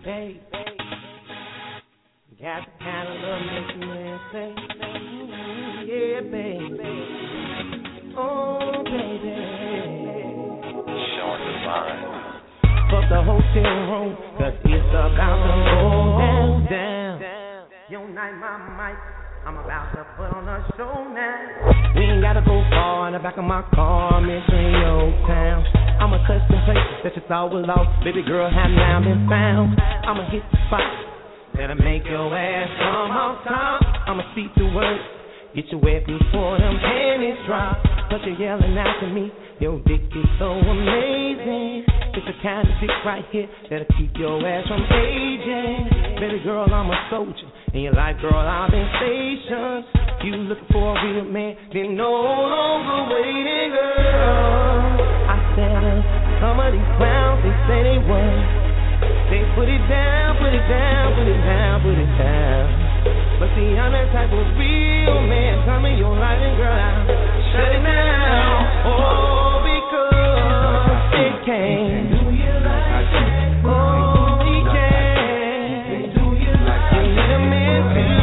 babe. Got the kind of love make you man say, yeah, baby. Oh, baby. Showing the sign. Fuck the hotel room, cause it's about to go down. Your night, my mic, I'm about to put on a show now. We ain't gotta go far in the back of my car, I'm entering your town. I'ma touch the places that you thought was lost. Baby girl, have now been found. I'ma hit the spot that'll make your ass come off top. I'ma speak the words, get you wet before them panties drop. But you're yelling out to me, your dick is so amazing. It's the kind of dick right here that'll keep your ass from aging. Baby girl, I'm a soldier. In your life, girl, I've been stationed. You looking for a real man, then no longer waiting, girl. I said, some of these clowns, they say they won. They put it down, put it down, put it down, put it down. But see, I'm that type of real man. Come in your life and girl, I'll shut it down. Oh, because it can. Do you like that? Oh, he can. Do you like that? You need a man too.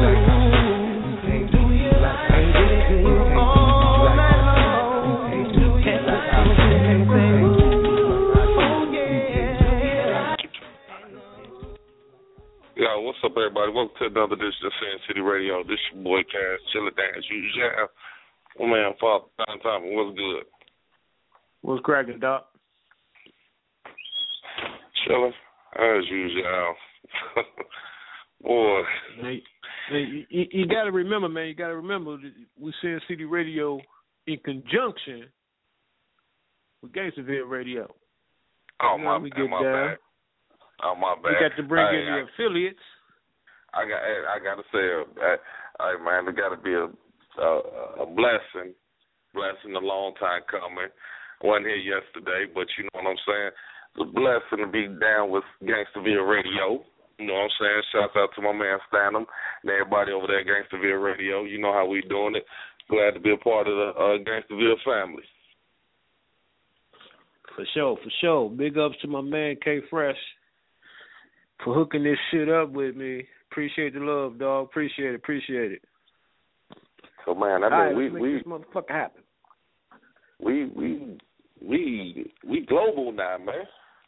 Do you like that? And get it to you all night long. Can't put something and say, oh yeah. Yo, what's up, everybody? Welcome to another edition of Sin City Radio. This your boy, Cass, chilling down as usual. Oh, man, Father Time, what's good? What's cracking, Doc? Chilling as usual. Boy. Hey, you got to remember, man, we Sin City Radio in conjunction with Gangsterville Radio. Oh, you know, my bad. Oh, my bad. We got to bring in the affiliates. I got to say, hey, man, it got to be a blessing a long time coming. I wasn't here yesterday, but you know what I'm saying? It's a blessing to be down with Gangsterville Radio. You know what I'm saying? Shouts out to my man Stanham and everybody over there at Gangsterville Radio. You know how we doing it. Glad to be a part of the Gangsterville family. For sure. Big ups to my man K Fresh for hooking this shit up with me. Appreciate the love, dog. Appreciate it. So man, let's make this motherfucker happen. We global now, man.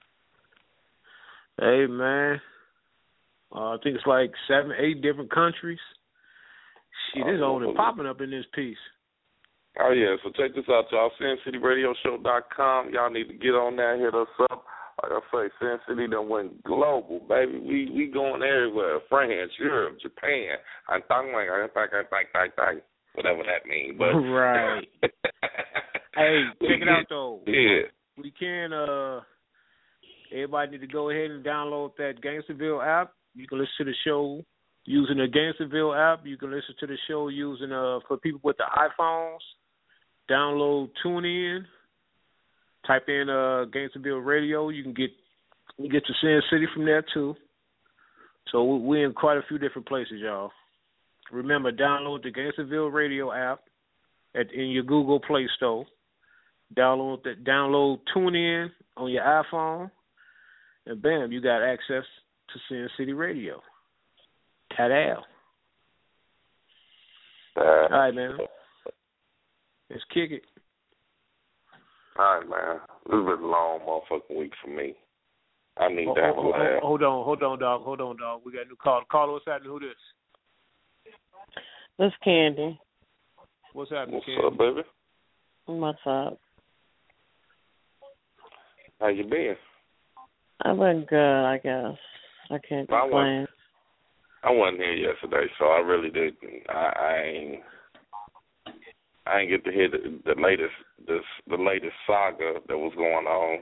Hey man, I think it's like 7-8 different countries. Shit, it's on and popping up in this piece. Oh yeah, so check this out, y'all. SinCityRadioShow.com. Y'all need to get on there, hit us up. Like I say, Sin City done went global, baby. We going everywhere. France, Europe, Japan. Whatever that means. But right. Hey, check it out though. Yeah. We can everybody need to go ahead and download that Gangsterville app. You can listen to the show using the Gangsterville app. You can listen to the show using for people with the iPhones. Download TuneIn. Type in Gangsterville Radio. You can get to Sin City from there too. So we're in quite a few different places, y'all. Remember, download the Gangsterville Radio app in your Google Play Store. Download TuneIn on your iPhone, and bam, you got access to Sin City Radio. Ta-da. All right, man. Let's kick it. All right, man. This has been a long motherfucking week for me. I need to have a laugh. Hold on, dog. We got a new caller. Caller, what's happening? Who this? This Candy. What's happening, Candy? What's up, baby? What's up? How you been? I've been good, I guess. I can't complain. I wasn't here yesterday, so I really didn't. I ain't get to hear the latest saga that was going on.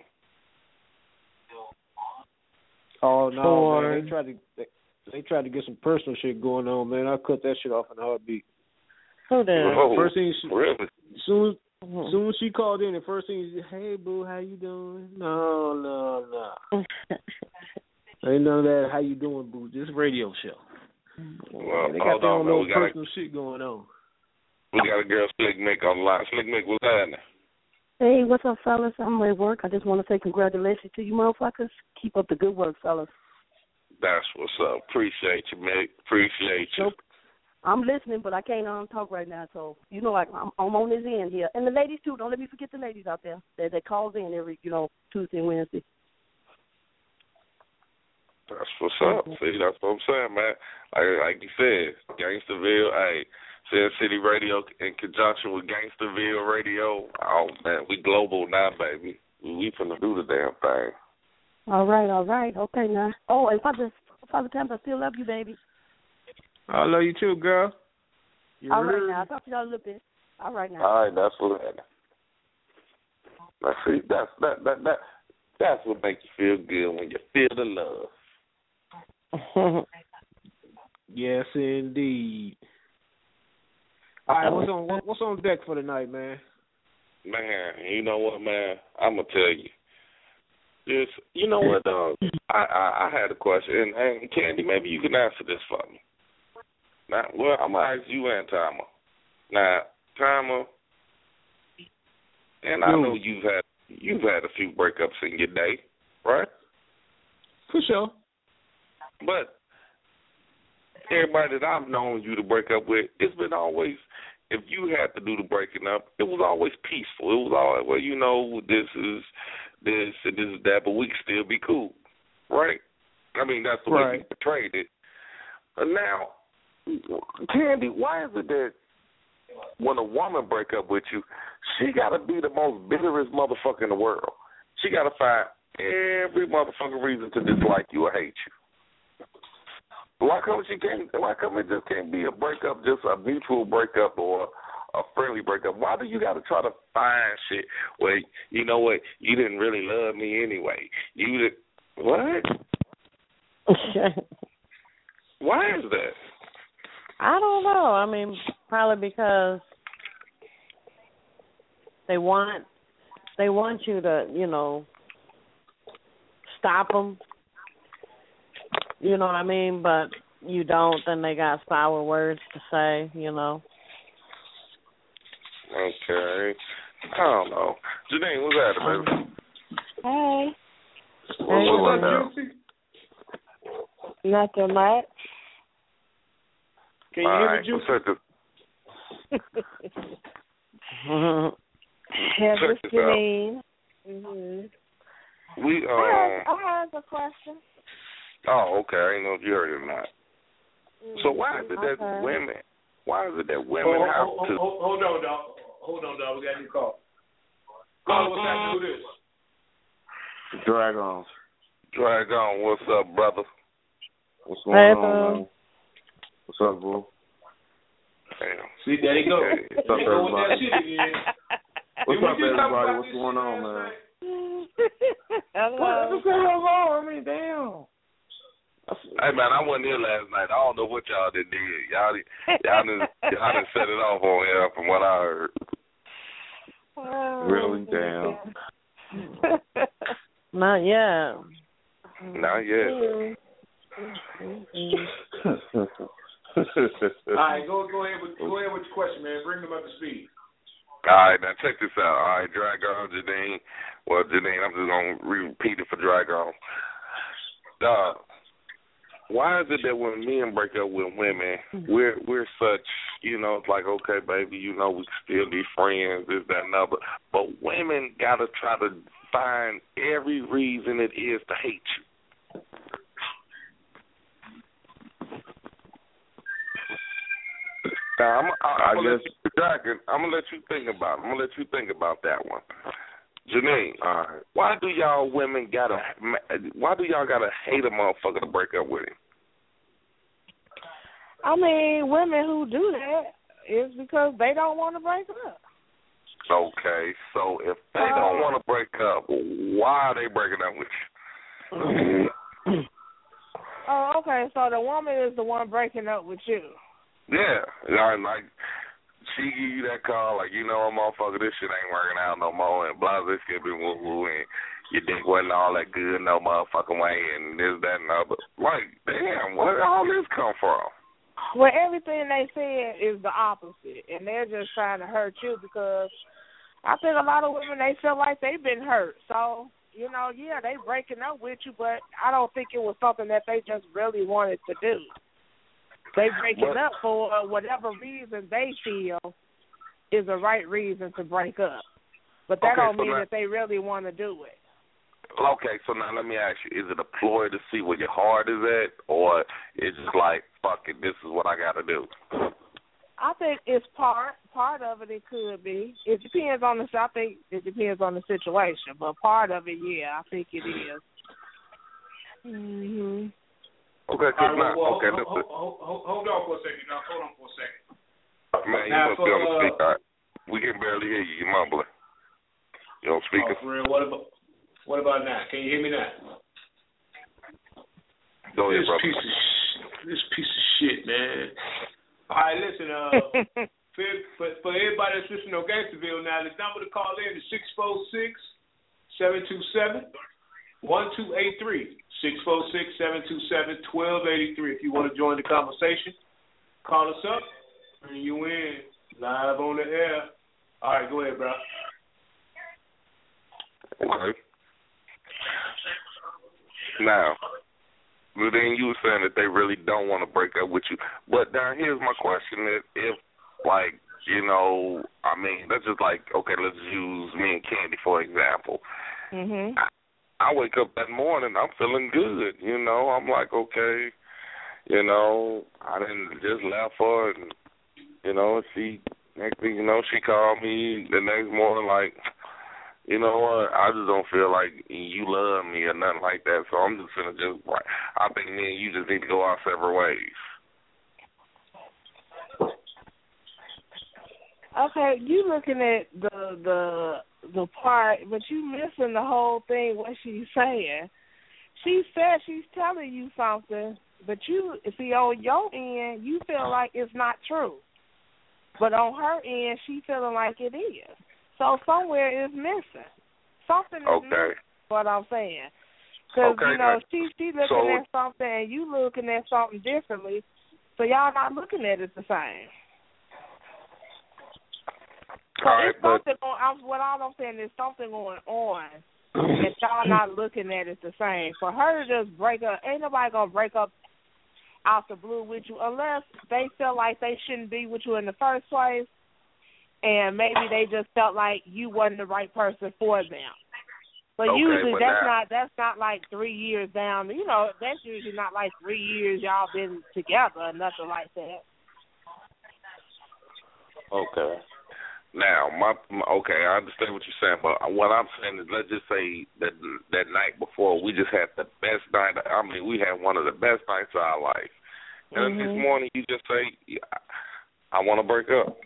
Oh no, man. They tried to get some personal shit going on, man. I cut that shit off in a heartbeat. Who did? First thing really? Soon as she called in, the first thing she said, "Hey boo, how you doing?" No. Ain't none of that. How you doing, boo? This radio show. Well, they got their own little personal shit going on. We got a girl, Slick Mick, on the line. Slick Mick, what's happening? Hey, what's up, fellas? I'm at work. I just want to say congratulations to you motherfuckers. Keep up the good work, fellas. That's what's up. Appreciate you, Mick. Appreciate you. Nope. I'm listening, but I can't talk right now. So, I'm on this end here. And the ladies, too. Don't let me forget the ladies out there that calls in every, Tuesday and Wednesday. That's what's up. See, that's what I'm saying, man. Like you said, Gangsterville, Sin City Radio in conjunction with Gangsterville Radio. Oh, man, we global now, baby. We finna do the damn thing. All right. Okay, now. Oh, and Father Thames, I still love you, baby. I love you too, girl. All right, now. I'll talk to y'all a little bit. All right, now. All right, that's what it is. Now, see, that's what makes you feel good, when you feel the love. Yes, indeed. All right, what's on deck for tonight, man? Man, you know what, man? I'm gonna tell you. You know what, dog? I had a question, and Candy, maybe you can answer this for me. Now, well, I'm gonna ask you and Timer. Now, Timer, and I know you've had a few breakups in your day, right? For sure. But everybody that I've known you to break up with, it's been always, if you had to do the breaking up, it was always peaceful. It was always, well, this is this and this is that, but we can still be cool, right? I mean, that's the way you portrayed it. But now, Candy, why is it that when a woman break up with you, she got to be the most bitterest motherfucker in the world? She got to find every motherfucking reason to dislike you or hate you. Why come it just can't be a breakup, just a mutual breakup or a friendly breakup? Why do you got to try to find shit where, you know what, you didn't really love me anyway? What? Why is that? I don't know. I mean, probably because they want you to, stop them. You know what I mean? But you don't, then they got sour words to say, Okay. I don't know. Janine, what's that, baby? Hey. What's up, Juicy? Nothing much. Can you hear me, Juicy? This is Janine. Mm-hmm. I have a question. Oh, okay. I didn't know if you heard it or not. So why is it that women have to... Hold on, dog. We got a new call. Call, what's happening with this? Drag on. What's up, brother? What's going on, man? What's up, bro? Damn. See, there you go. Hey, what's up, everybody? What's up, everybody? What's going on, man? Hello. I mean, damn. Hey, man, I wasn't here last night. I don't know what y'all did. Y'all done set it off on here from what I heard. Really? Damn. Not yet. Not yet. All right, go ahead with your question, man. Bring them up to speed. All right, now check this out. All right, Dragon, Janine. Well, Janine, I'm just going to repeat it for Dragon. Why is it that when men break up with women, we're such, it's like, okay, baby, we can still be friends, this, that, and other. But women got to try to find every reason it is to hate you. Now, I'm gonna let you think about it. I'm gonna let you think about that one. Janine, why do y'all gotta hate a motherfucker to break up with him? I mean, women who do that is because they don't want to break up. Okay, so if they don't want to break up, why are they breaking up with you? Oh, okay, so the woman is the one breaking up with you. Yeah, like she give you that call, like, motherfucker, this shit ain't working out no more, and blah, this shit be woo-woo, and your dick wasn't all that good no motherfucking way, and this, that, and other. Like, damn, where did all this come from? Well, everything they said is the opposite, and they're just trying to hurt you because I think a lot of women, they feel like they've been hurt. So, you know, yeah, they breaking up with you, but I don't think it was something that they just really wanted to do. They breaking up for whatever reason they feel is the right reason to break up. But that don't mean that they really want to do it. Okay, so now let me ask you, is it a ploy to see where your heart is at, or it's just like, fuck it, this is what I got to do? I think it's part of it. It could be. It depends on I think it depends on the situation, but part of it, yeah, I think it is. Mhm. Okay, hold on for a second, now. Hold on for a second. Man, you must be on the speaker. We can barely hear you. You're mumbling. You on speaker? Oh, for real? What about now? Can you hear me now? Go ahead, brother. This piece of shit, man. All right, listen. For everybody that's listening on Gangsterville now, the number to call in is 646-727-1283. 646-727-1283. If you want to join the conversation, call us up. Bring you in live on the air. All right, go ahead, bro. Okay. Now, then you were saying that they really don't want to break up with you. But now here's my question: if like, you know, I mean, let's just like, okay, let's use me and Candy for example. Mhm. I wake up that morning, I'm feeling good. You know, I'm like, okay, you know, I didn't just left her, and you know, next thing you know, she called me the next morning like, you know what, I just don't feel like you love me or nothing like that, so I'm just going to I think me and you just need to go our separate ways. Okay, you looking at the part, but you missing the whole thing, what she's saying. She said she's telling you something, but you see, on your end, you feel like it's not true. But on her end, she feeling like it is. So somewhere is missing. Something is missing, what I'm saying. Because, you know, she looking at something and you looking at something differently, so y'all not looking at it the same. So it's something on, what I'm saying is something going on that y'all not looking at it the same. For her to just break up, ain't nobody going to break up out the blue with you unless they feel like they shouldn't be with you in the first place. And maybe they just felt like you wasn't the right person for them. But usually that's not like 3 years down. You know, that's usually not like 3 years y'all been together or nothing like that. Okay. Now, I understand what you're saying, but what I'm saying is, let's just say that night before, we just had the best night. I mean, we had one of the best nights of our life. And this morning, you just say, I want to break up.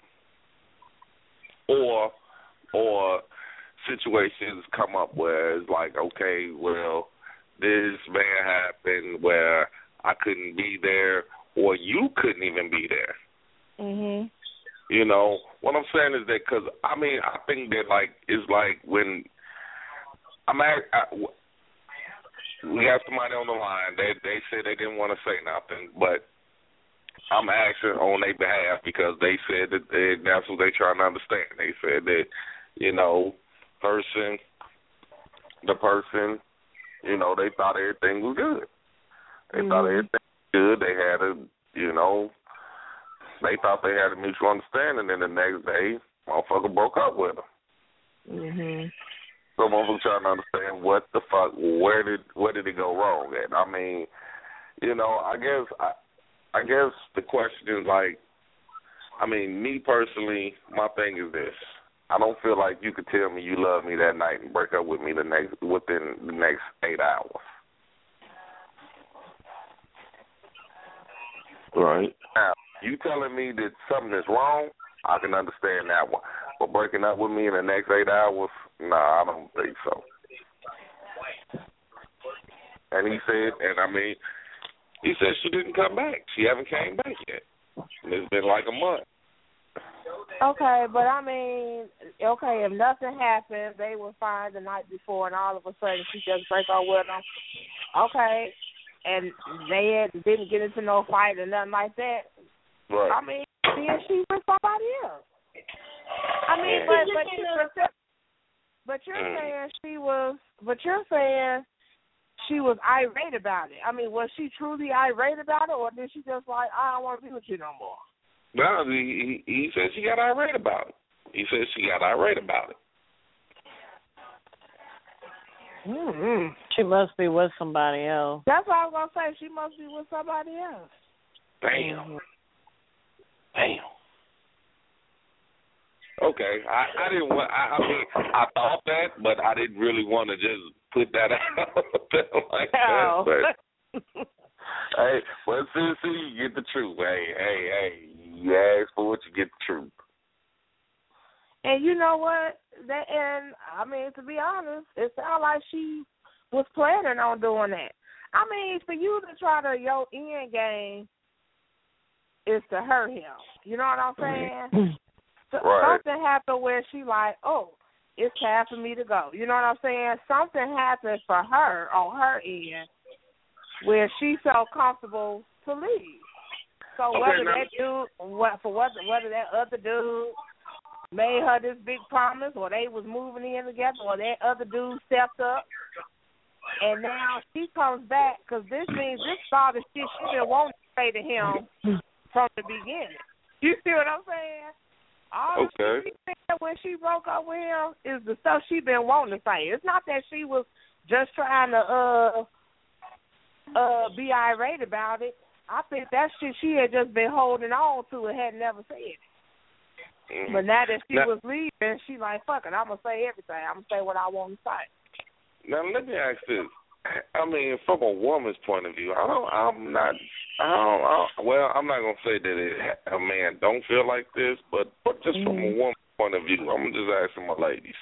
Or situations come up where it's like, okay, well, this may happen where I couldn't be there, or you couldn't even be there. Mhm. You know, what I'm saying is that, because, I mean, I think that, like, it's like when we have somebody on the line, they said they didn't want to say nothing, but I'm asking on their behalf because they said that that's what they're trying to understand. They said that, you know, the person, you know, they thought everything was good. They thought everything was good. They had they thought they had a mutual understanding, and the next day, motherfucker broke up with them. Mhm. So motherfucker trying to understand what the fuck, where did it go wrong at? I mean, you know, I guess the question is like, I mean, me personally, my thing is this: I don't feel like you could tell me you love me that night and break up with me within the next 8 hours. Right. Now, you telling me that something is wrong, I can understand that one. But breaking up with me in the next 8 hours, nah, I don't think so. And he said she didn't come back. She haven't came back yet. And it's been like a month. Okay, but I mean, okay, if nothing happened, they were fine the night before, and all of a sudden she just break up with them. Okay, and they didn't get into no fight or nothing like that. Right. I mean, then she with somebody else. I mean, but you're saying she was but you're saying she was irate about it. I mean, was she truly irate about it, or did she just like, I don't want to be with you no more? No, he said she got irate about it. He said she got irate about it. Mm-hmm. She must be with somebody else. That's what I was gonna say. She must be with somebody else. Damn. Damn. Okay, I didn't want. I mean, I thought that, but I didn't really want to just put that out there like that. But, hey, well, see, you get the truth. Hey, you ask for what you get the truth. And you know what? And I mean, to be honest, it sounds like she was planning on doing that. I mean, for you to try to your end game is to hurt him. You know what I'm saying? Right. Something happened where she like, oh, it's time for me to go. You know what I'm saying? Something happened for her on her end where she felt comfortable to leave. So whether that other dude made her this big promise, or they was moving in together, or that other dude stepped up, and now she comes back, because this means this all the shit she been wanting to say to him from the beginning. You see what I'm saying? All the shit she said when she broke up with him is the stuff she been wanting to say. It's not that she was just trying to be irate about it. I think that shit she had just been holding on to and had never said it. But now that she was leaving, she like, fuck it, I'm going to say everything. I'm going to say what I want to say. Now, let me ask this. I mean, from a woman's point of view, I'm not going to say that a man don't feel like this, but just from a woman's point of view, I'm just asking my ladies.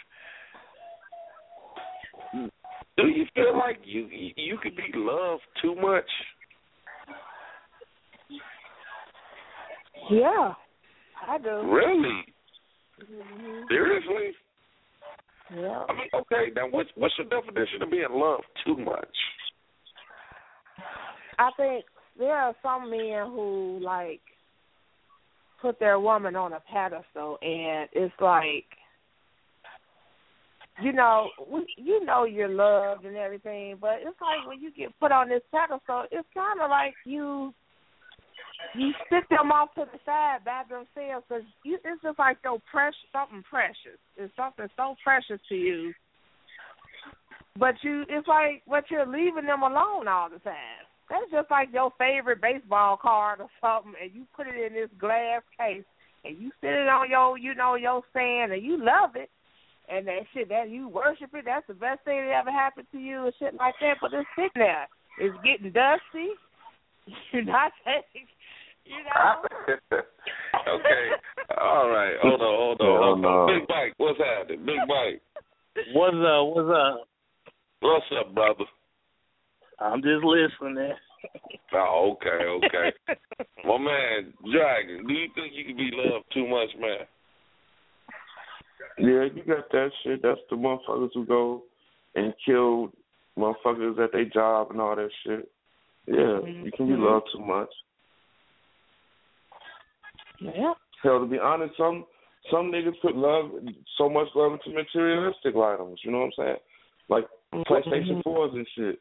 Do you feel like you could be loved too much? Yeah, I do. Really? Mm-hmm. Seriously? Yeah. I mean, okay, now what's your definition of being loved too much? I think there are some men who, like, put their woman on a pedestal, and it's like, you know you're loved and everything, but it's like when you get put on this pedestal, it's kind of like you stick them off to the side by themselves, because it's just like something precious. It's something so precious to you, but you're leaving them alone all the time. That's just like your favorite baseball card or something, and you put it in this glass case, and you sit it on your stand, and you love it, and that shit, that you worship it. That's the best thing that ever happened to you and shit like that. But it's sitting there. It's getting dusty. You're not taking. Okay. All right. Hold on. Big Mike, what's happening? Big Mike. What's up? What's up, brother? I'm just listening. Oh, okay. Well, man, Dragon, do you think you can be loved too much, man? Yeah, you got that shit. That's the motherfuckers who go and kill motherfuckers at their job and all that shit. Yeah, you can be loved too much. Yeah. Hell, to be honest, some niggas put so much love into materialistic items. You know what I'm saying? Like PlayStation 4s and shit.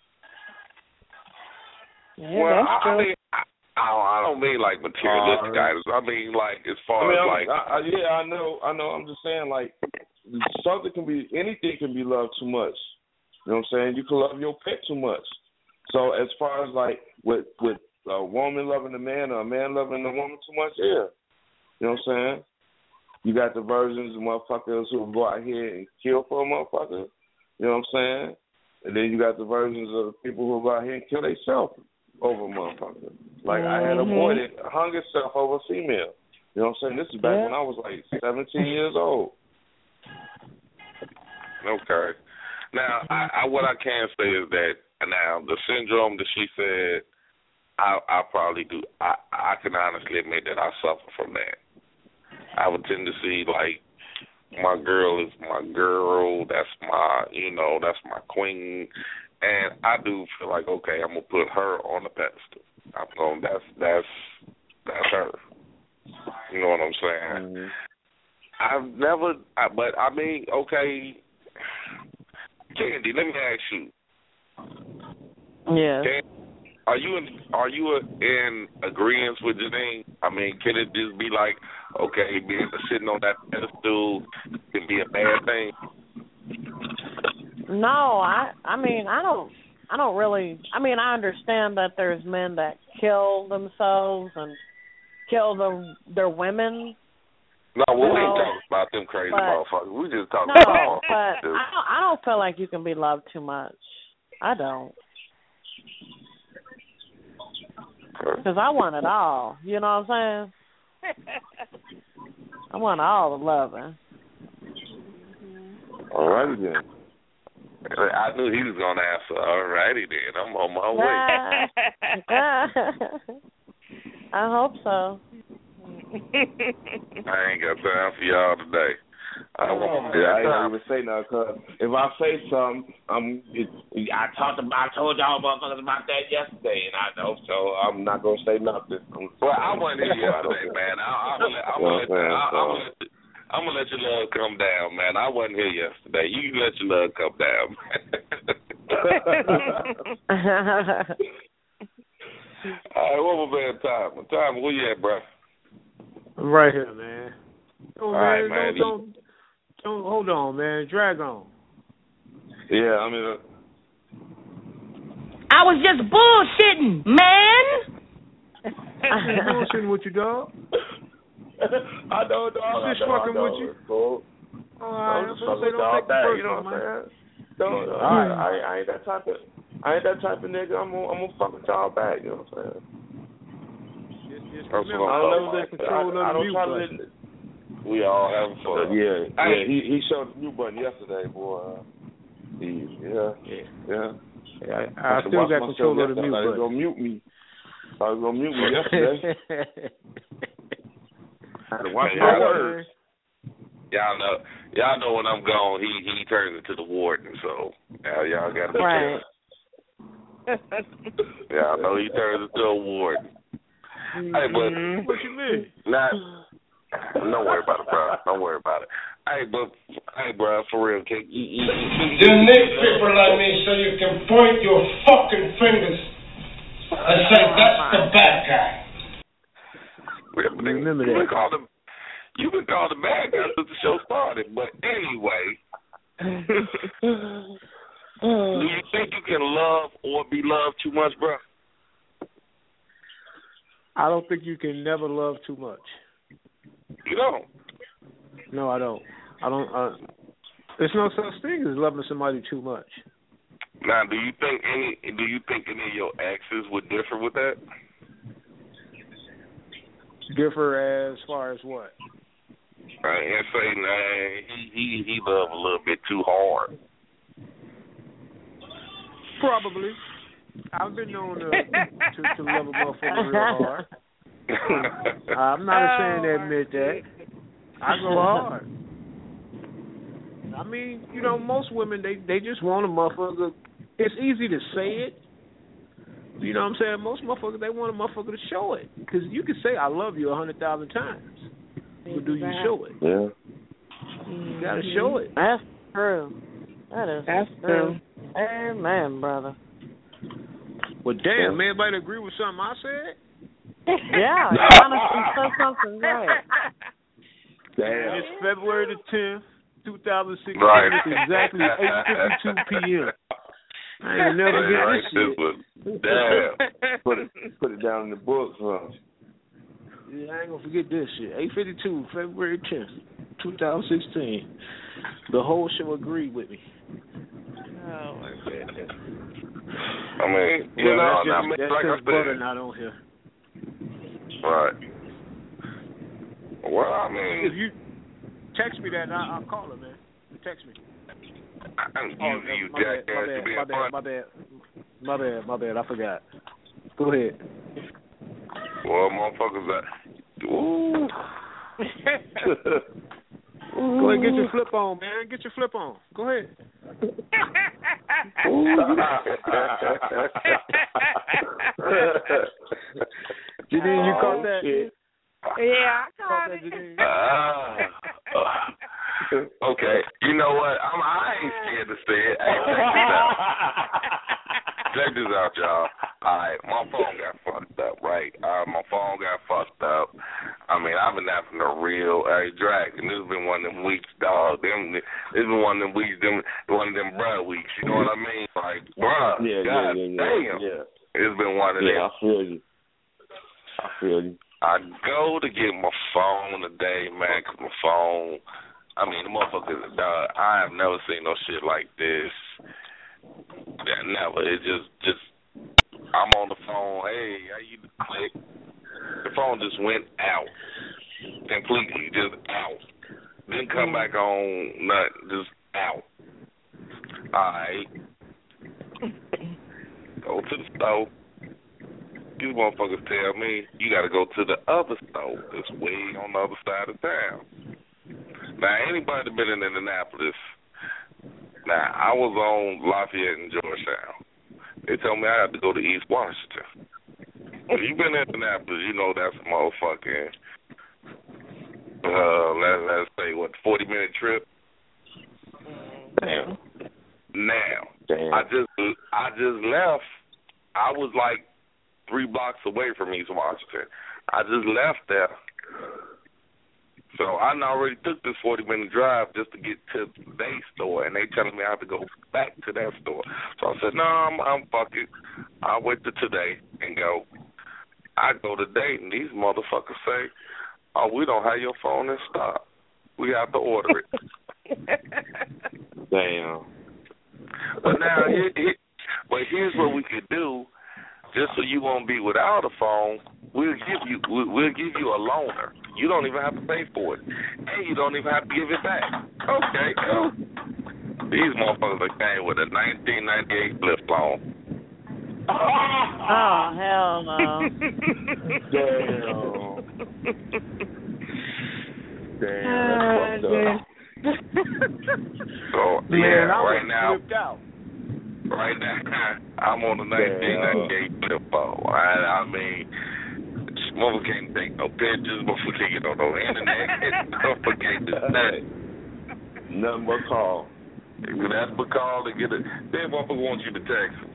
Yeah, well, that's true. I mean, I don't mean like materialistic items. I mean like as far as I know. I'm just saying like anything can be loved too much. You know what I'm saying? You can love your pet too much. So as far as like with a woman loving a man or a man loving a woman too much, yeah. You know what I'm saying? You got the versions of motherfuckers who go out here and kill for a motherfucker. You know what I'm saying? And then you got the versions of the people who go out here and kill themselves over a motherfucker. Like I had a boy that hung himself over a female. You know what I'm saying? This is back when I was like 17 years old. Okay. Now, what I can say is that now the syndrome that she said, I probably do. I can honestly admit that I suffer from that. I would tend to see like my girl is my girl. That's my queen, and I do feel like okay, I'm gonna put her on the pedestal. That's her. You know what I'm saying? I've never, but I mean, okay. Candy, let me ask you. Yeah. Are you in agreement with Janine? I mean, can it just be like, okay, being sitting on that pedestal can be a bad thing? No, I mean, I don't really. I mean, I understand that there's men that kill themselves and kill their women. No, we ain't talking about them crazy motherfuckers. We just talking about. No, but I don't feel like you can be loved too much. I don't. Because I want it all. You know what I'm saying? I want all the loving. All righty then. I knew he was going to answer. All righty then. I'm on my way. I hope so. I ain't got time for y'all today. I ain't gonna even say nothing, cause if I say something, I told y'all motherfuckers about that yesterday, and I know, so I'm not gonna say nothing. Well, I wasn't here yesterday, man. I'm gonna let your love come down, man. I wasn't here yesterday. You can let your love come down, man. All right, what was that time? Time, where you at, bro? I'm right here, man. Oh, man, right, man. Don't hold on, man. Drag on. Yeah, I mean. I was just bullshitting, man. Bullshitting with you, dog. I know, dog. Just fucking with you. Cool. All right, I'm just fucking with all that. You know what I'm saying? I ain't that type of. I ain't that type of nigga. I'm gonna fuck with y'all back. You know what I'm saying? Just remember, I don't let control of the mute button. We all have fun. Yeah. He showed the mute button yesterday, boy. Yeah. I still got control of the mute button. I was gonna mute me. I was gonna mute me yesterday. I had to watch my words. Y'all know when I'm gone, he turns into the warden. So y'all got to be careful. Yeah, I know he turns into a warden. Hey, but what you mean? Don't worry about it, bro. Don't worry about it. Hey, bro, for real, you nitpicker like me, so you can point your fucking fingers and say that's the bad guy. Remember that. You've been called the bad guy since the show started. But anyway, do you think you can love or be loved too much, bro? I don't think you can never love too much. You don't? No, I don't. There's no such thing as loving somebody too much. Now, do you think any of your exes would differ with that? Differ as far as what? And say, nah, he loved a little bit too hard. Probably. I've been known to love a motherfucker real hard. I'm not ashamed to admit that. I go hard. I mean, most women, they just want a motherfucker. It's easy to say it. You know what I'm saying? Most motherfuckers, they want a motherfucker to show it. Because you can say, I love you 100,000 times. But do you show it? Yeah. You got to show it. That's true. That's true. Amen, brother. Well, damn, man, everybody agree with something I said? Yeah, you honestly said something right. Damn. It's February the 10th, 2016. Right. It's exactly 8:52 p.m. I ain't never get this shit. Damn. Put it down in the books, huh? Yeah, I ain't gonna forget this shit. 8:52, February 10th, 2016. The whole show agreed with me. Oh my goodness. I mean, that's like I said, brother not on here. Right. Well, I mean, if you text me that, I'll call her, man. Text me. My bad. I forgot. Go ahead. Well, motherfuckers, ooh. Go ahead, get your flip on, man. Get your flip on. Go ahead. Janine, you caught that? Yeah, I caught it. Okay, you know what? I ain't scared to say it. Hey, check this out, y'all. Alright, my phone got fucked up, right? My phone got fucked up. I mean, I've been having a real drag, and this has been one of them weeks, dog. This has been one of them weeks, one of them bruh weeks. You know what I mean? Like, bruh, God damn. Yeah. It's been one of them. Yeah, I feel you. I go to get my phone today, man, 'cause my phone, I mean, the motherfuckers, dog, I have never seen no shit like this. Yeah, never. It just, I'm on the phone, hey, how you click? The phone just went out. Completely, just out. Didn't come back on, nothing, just out. Alright. Go to the store. These motherfuckers tell me you got to go to the other store that's way on the other side of town. Now, anybody been in Indianapolis? Now, I was on Lafayette and Georgetown. They told me I had to go to East Washington. If you've been in Indianapolis, you know that's a motherfucking, let's say, 40-minute trip? Damn. Now, I just left. I was like 3 blocks away from East Washington. I just left there. So I already took this 40-minute drive just to get to their store, and they telling me I have to go back to that store. So I said, no, I'm fucking. I'll wait till today and go. I go today, and these motherfuckers say, oh, we don't have your phone in stock. We have to order it. Damn. But now, here's what we could do. Just so you won't be without a phone, we'll give you a loaner. You don't even have to pay for it, and you don't even have to give it back. Okay, cool. These motherfuckers came with a 1998 flip phone. Oh hell no! Damn, that's fucked up. So yeah, right now. Right now, I'm on the 1998 flip phone. I mean, motherfucker can't take no pictures, motherfucker can't get on no internet, motherfucker can't do nothing. Nothing but call. That's but call to get it. Then motherfucker wants you to text him.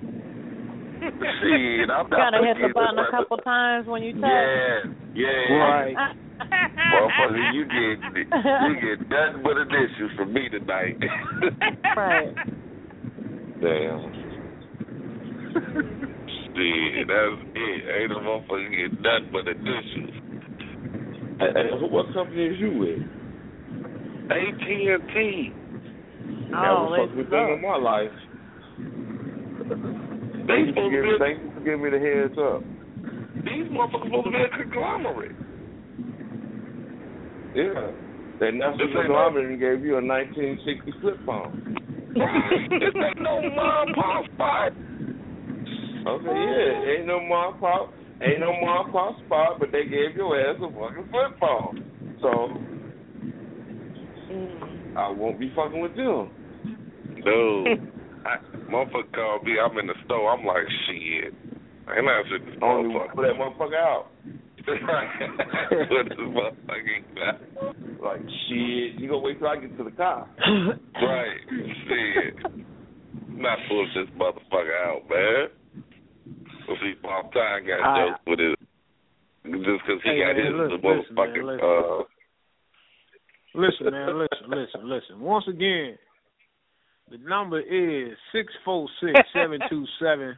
Shit, I'm not gotta hit the button a couple times when you text. Yeah. Right. Motherfucker, you get nothing but initials from me tonight. Right. Damn. Shit, that's it. Ain't no motherfucker get nothing but initials. Hey, what company is you with? AT&T. That was supposed to be done in my life. Thank you for giving me the heads up. These motherfuckers supposed to be a conglomerate. Yeah. They national conglomerate and gave you a 1960 flip phone. This ain't no mom pop spot. Okay, yeah, ain't no mom pop spot, but they gave your ass a fucking flip phone. So I won't be fucking with them. No. Motherfucker called me, I'm in the store, I'm like, shit. I ain't answering this motherfucker. Put that motherfucker out. Put this motherfucker out. Like, shit, you gonna wait till I get to the car. Right, shit. Not pull this motherfucker out, man. So see, Bob Time got jokes with it. Just because he got his motherfucking, Listen, man, listen. Once again, the number is 646-727-1283.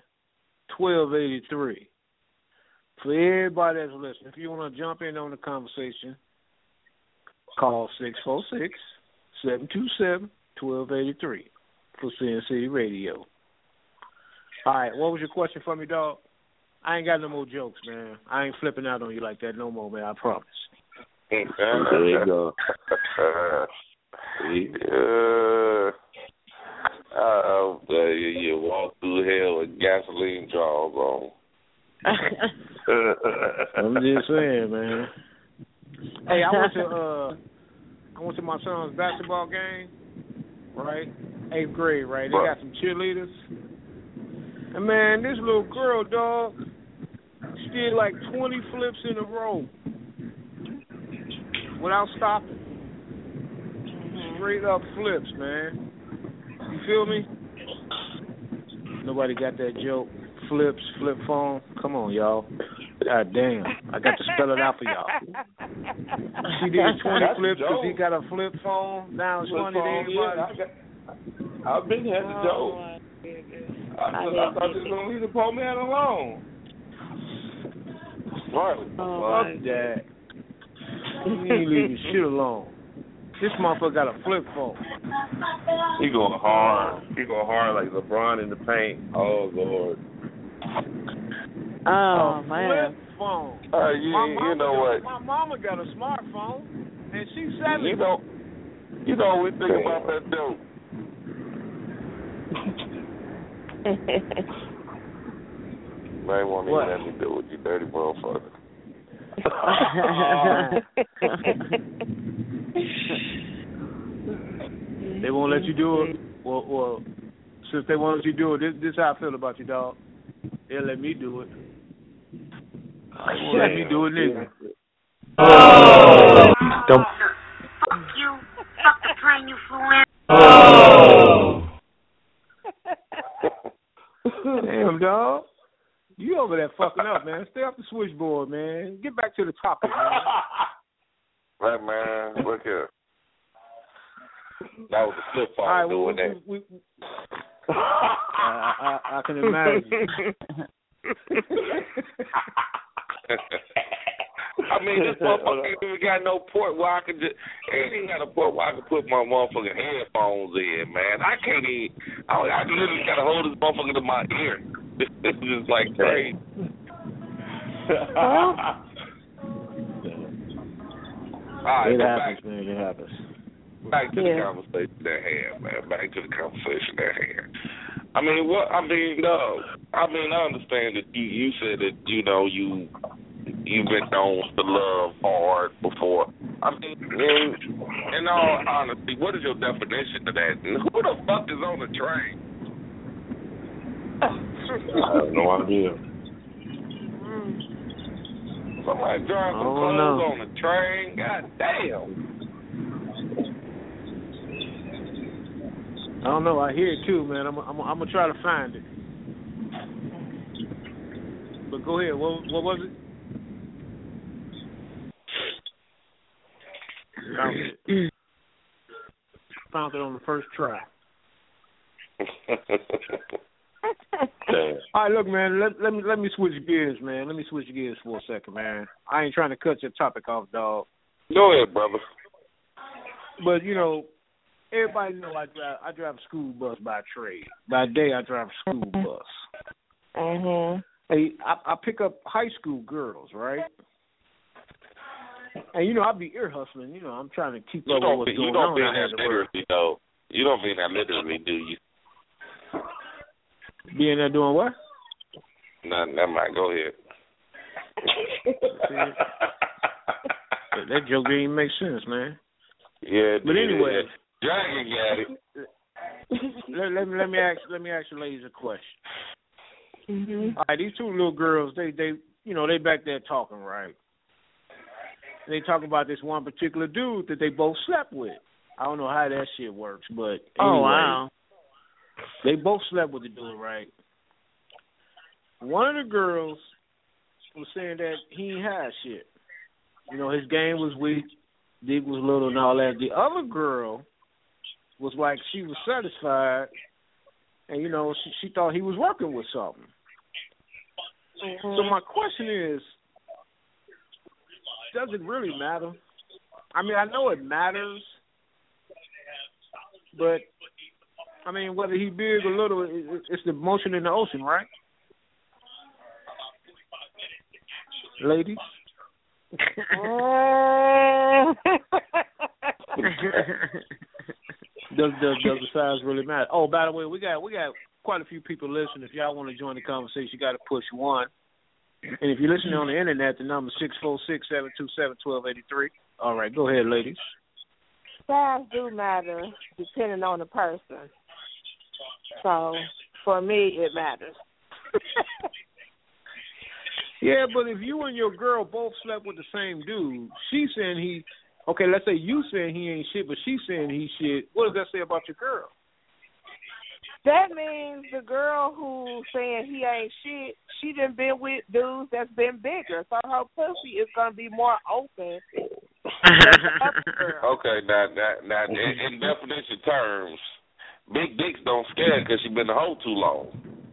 For everybody that's listening, if you want to jump in on the conversation, call 646-727-1283 for Sin City Radio. All right, what was your question for me, dog? I ain't got no more jokes, man. I ain't flipping out on you like that no more, man. I promise. There you go. You walk through hell with gasoline draws on. I'm just saying, man. Hey, I went to my son's basketball game, right? 8th grade, right? They got some cheerleaders. And man, this little girl, dog, she did like 20 flips in a row without stopping. Straight up flips, man. You feel me? Nobody got that joke. Flip phone. Come on, y'all. God damn. I got to spell it out for y'all. He did 20 flips because he got a flip phone. Now it's funny to everybody. I've been here to joke. I thought you was going to leave the poor man alone. Right. Fuck that. You ain't leaving shit alone. This motherfucker got a flip phone. He going hard. He going hard like LeBron in the paint. Oh, Lord. Oh, man. Flip phone. You know what? My mama got a smartphone, and she's 7. You know we think about that dope. They won't even let me do it, you dirty motherfucker. They won't let you do it. Well, since they won't let you do it, this is how I feel about you, dog. They'll let me do it. They won't let me do it, nigga. Don't. Fuck you. Fuck the plane you flew in. Damn, dog. You over there fucking up, man. Stay off the switchboard, man. Get back to the topic, man. Right, man. Look here. That was a flip phone right, doing that. I can imagine. I mean, this motherfucker ain't even got no port where I can just. Ain't even got a port where I can put my motherfucking headphones in, man. I can't even. I literally got to hold this motherfucker to my ear. This is just like crazy. All right, it happens, man. It happens. Back to the conversation at hand, man. Back to the conversation at hand. I mean, I understand that you said that, you know, you've been known to love hard before. I mean, in all honesty, what is your definition of that? And who the fuck is on the train? I have no idea. Somebody driving some clothes on the train? God damn. I don't know. I hear it too, man. I'm gonna try to find it. But go ahead. What was it? Found it on the first try. All right, look, man. Let me switch gears, man. Let me switch gears for a second, man. I ain't trying to cut your topic off, dog. Go ahead, brother. But you know, everybody know I drive a school bus by trade. By day, I drive a school bus. Hey, I pick up high school girls, right? And you know, I be ear hustling. You know, I'm trying to keep up with what's going on. You don't mean that literally, though. You don't mean that literally, do you? Being there doing what? No, never mind. Go ahead. That joke didn't even make sense, man. Yeah, but anyway, Dragon got it. let me ask you ladies a question. All right, these two little girls, they you know, they back there talking, right? They talk about this one particular dude that they both slept with. I don't know how that shit works, but anyway. Oh, wow. They both slept with the dude, right? One of the girls was saying that he ain't had shit. You know, his game was weak, dick was little and all that. The other girl was like she was satisfied, and, you know, she thought he was working with something. So my question is, does it really matter? I mean, I know it matters, but, I mean, whether he big or little, it's the motion in the ocean, right? Ladies? Does the size really matter? Oh, by the way, we got quite a few people listening. If y'all want to join the conversation, you got to push 1. And if you're listening on the internet, the number is 646-727-1283. All right, go ahead, ladies. Size do matter depending on the person. So, for me, it matters. Yeah, but if you and your girl both slept with the same dude, she's saying okay, let's say you saying he ain't shit, but she's saying he's shit. What does that say about your girl? That means the girl who's saying he ain't shit, she done been with dudes that's been bigger, so her pussy is gonna be more open. Okay, now, in definition terms, big dicks don't scare because she been in the hole too long.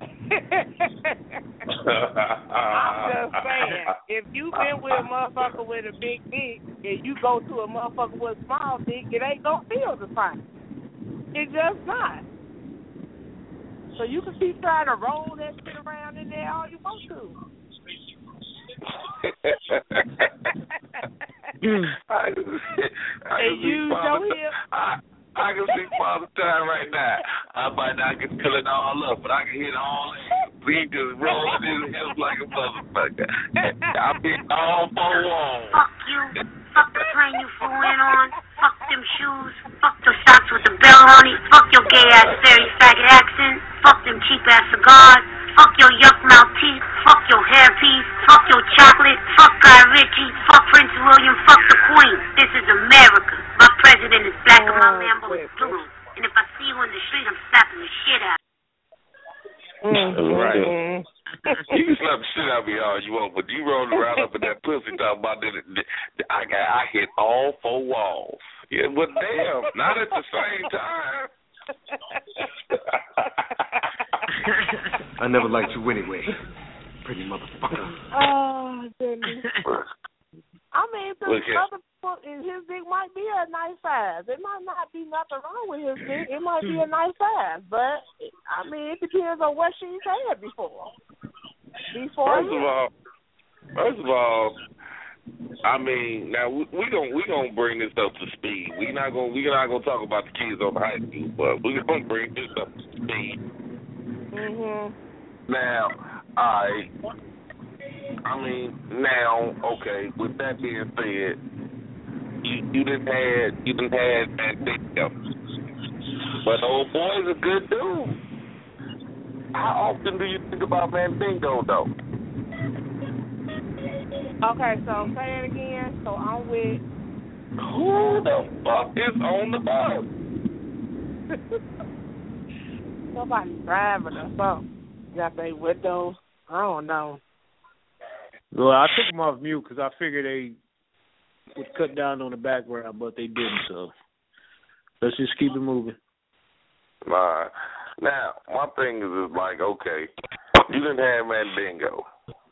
I'm just saying, if you been with a motherfucker with a big dick and you go to a motherfucker with a small dick, it ain't gonna feel the same. It just not. So you can keep trying to roll that shit around in there all you want to. I can see Father Time right now. I might not get fill it all up, but I can hit all that. He just rolling his hips like a motherfucker. I've been all for one. Fuck you. Fuck the plane you flew in on. Fuck them shoes. Fuck the socks with the bell on it. Fuck your gay ass fairy faggot accent. Fuck them cheap ass cigars. Fuck your yuck mouth teeth. Fuck your hairpiece. Fuck your chocolate. Fuck Guy Ritchie. Fuck Prince William. Fuck the Queen. This is America. My president is black and my Lambo is blue. And if I see you in the street, I'm slapping the shit out. Right. You can slap the shit out of me all you want, but you rolling around up in that pussy talking about that. I hit all four walls. Yeah, but damn, not at the same time. I never liked you anyway, pretty motherfucker. Oh, goodness. I mean, other people, his dick might be a nice size. It might not be nothing wrong with his dick. It might be a nice size, but I mean, it depends on what she's had before. First of all, I mean, now we gonna bring this up to speed. We're not gonna talk about the kids on the high school, but we're gonna bring this up to speed. Now, okay. With that being said, you done had Mandingo, but old boy's a good dude. How often do you think about Mandingo though? Okay, so say it again. So I'm with. Who the fuck is on the bus? Somebody driving or something. Got their windows. I don't know. Well, I took them off mute because I figured they would cut down on the background, but they didn't. So let's just keep it moving. Now, my thing is like, okay, you didn't have Mandingo.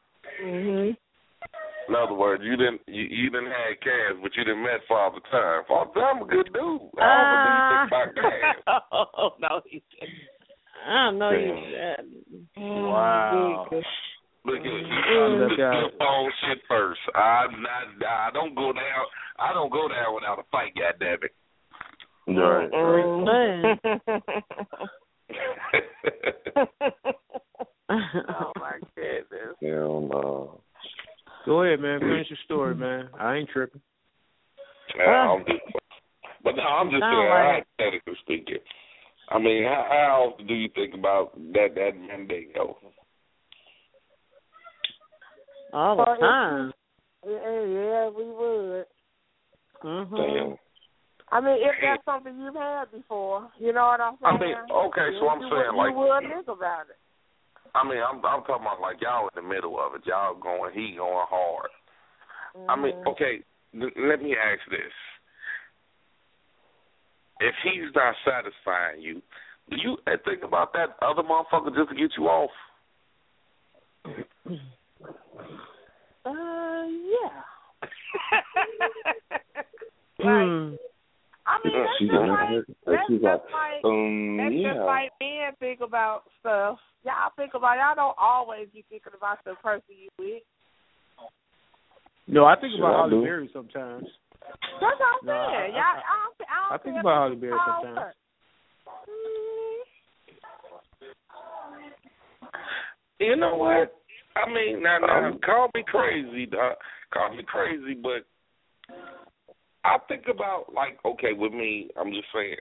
In other words, you didn't have Cass, but you didn't met Father Time. Father Time a good dude. I don't think you think about Cass. Oh no, he didn't. I don't know you said. Wow. Look at it. He trying to do own shit first. I don't go down. I don't go down without a fight. Goddamn it. Right. Oh my goodness. Hell no. Go ahead, man. Finish your story, man. I ain't tripping. I'm just saying, hypothetically speaking. I mean, how often do you think about that Mandingo? All the time. Yeah, we would. Damn. I mean, if that's something you've had before, you know what I'm saying? I mean, okay, so I'm saying like you would think about it. I mean, I'm talking about like y'all in the middle of it. Y'all going hard. I mean, okay, let me ask this. If he's not satisfying you, do you think about that other motherfucker just to get you off? Yeah. I mean, that's just like men think about stuff. Y'all don't always be thinking about the person you with. No, I think about Holly Berry sometimes. That's what I'm saying. I think about Holly Berry sometimes. You know what? I mean, now call me crazy, but I think about, like, okay, with me, I'm just saying,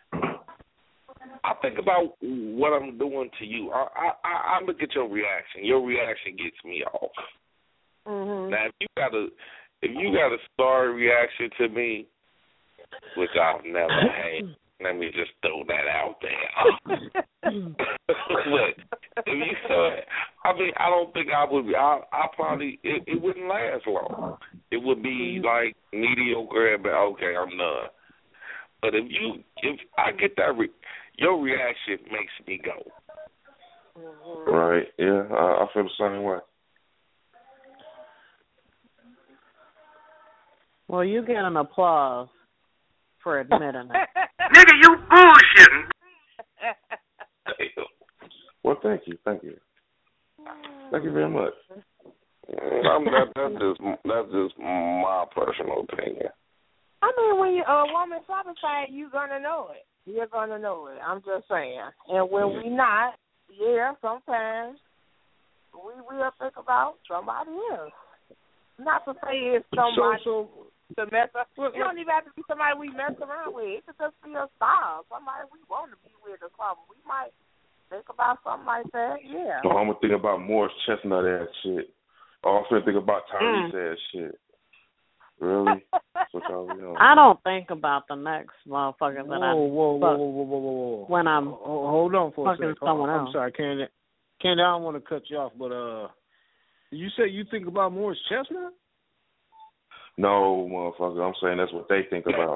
I think about what I'm doing to you. I look at your reaction. Your reaction gets me off. Now, if you got a sorry reaction to me, which I've never had, Let me just throw that out there. But if you saw it, I mean, I don't think I would be. I probably it wouldn't last long. It would be like mediocre, but okay, I'm done. But if I get that, your reaction makes me go. Right? Yeah, I feel the same way. Well, you get an applause for admitting it. Nigga, you bullshitting. Well, thank you. Thank you very much. That's just my personal opinion. I mean, when a woman satisfied, you're gonna know it. You're gonna know it. I'm just saying. And when we not, yeah, sometimes we will think about somebody else. Not to say it's somebody to mess up. It don't even have to be somebody we mess around with. It could just be a style, somebody we want to be with or something. We might think about something like that. Yeah. No, I'm gonna think about Morris Chestnut ass shit. I'm gonna think about Tyrese ass shit. Really? I don't think about the next motherfucker that Whoa. when I'm hold on for a second. Someone else. I'm sorry, Candy, I don't want to cut you off, but you say you think about Morris Chestnut? No, motherfucker. I'm saying that's what they think about.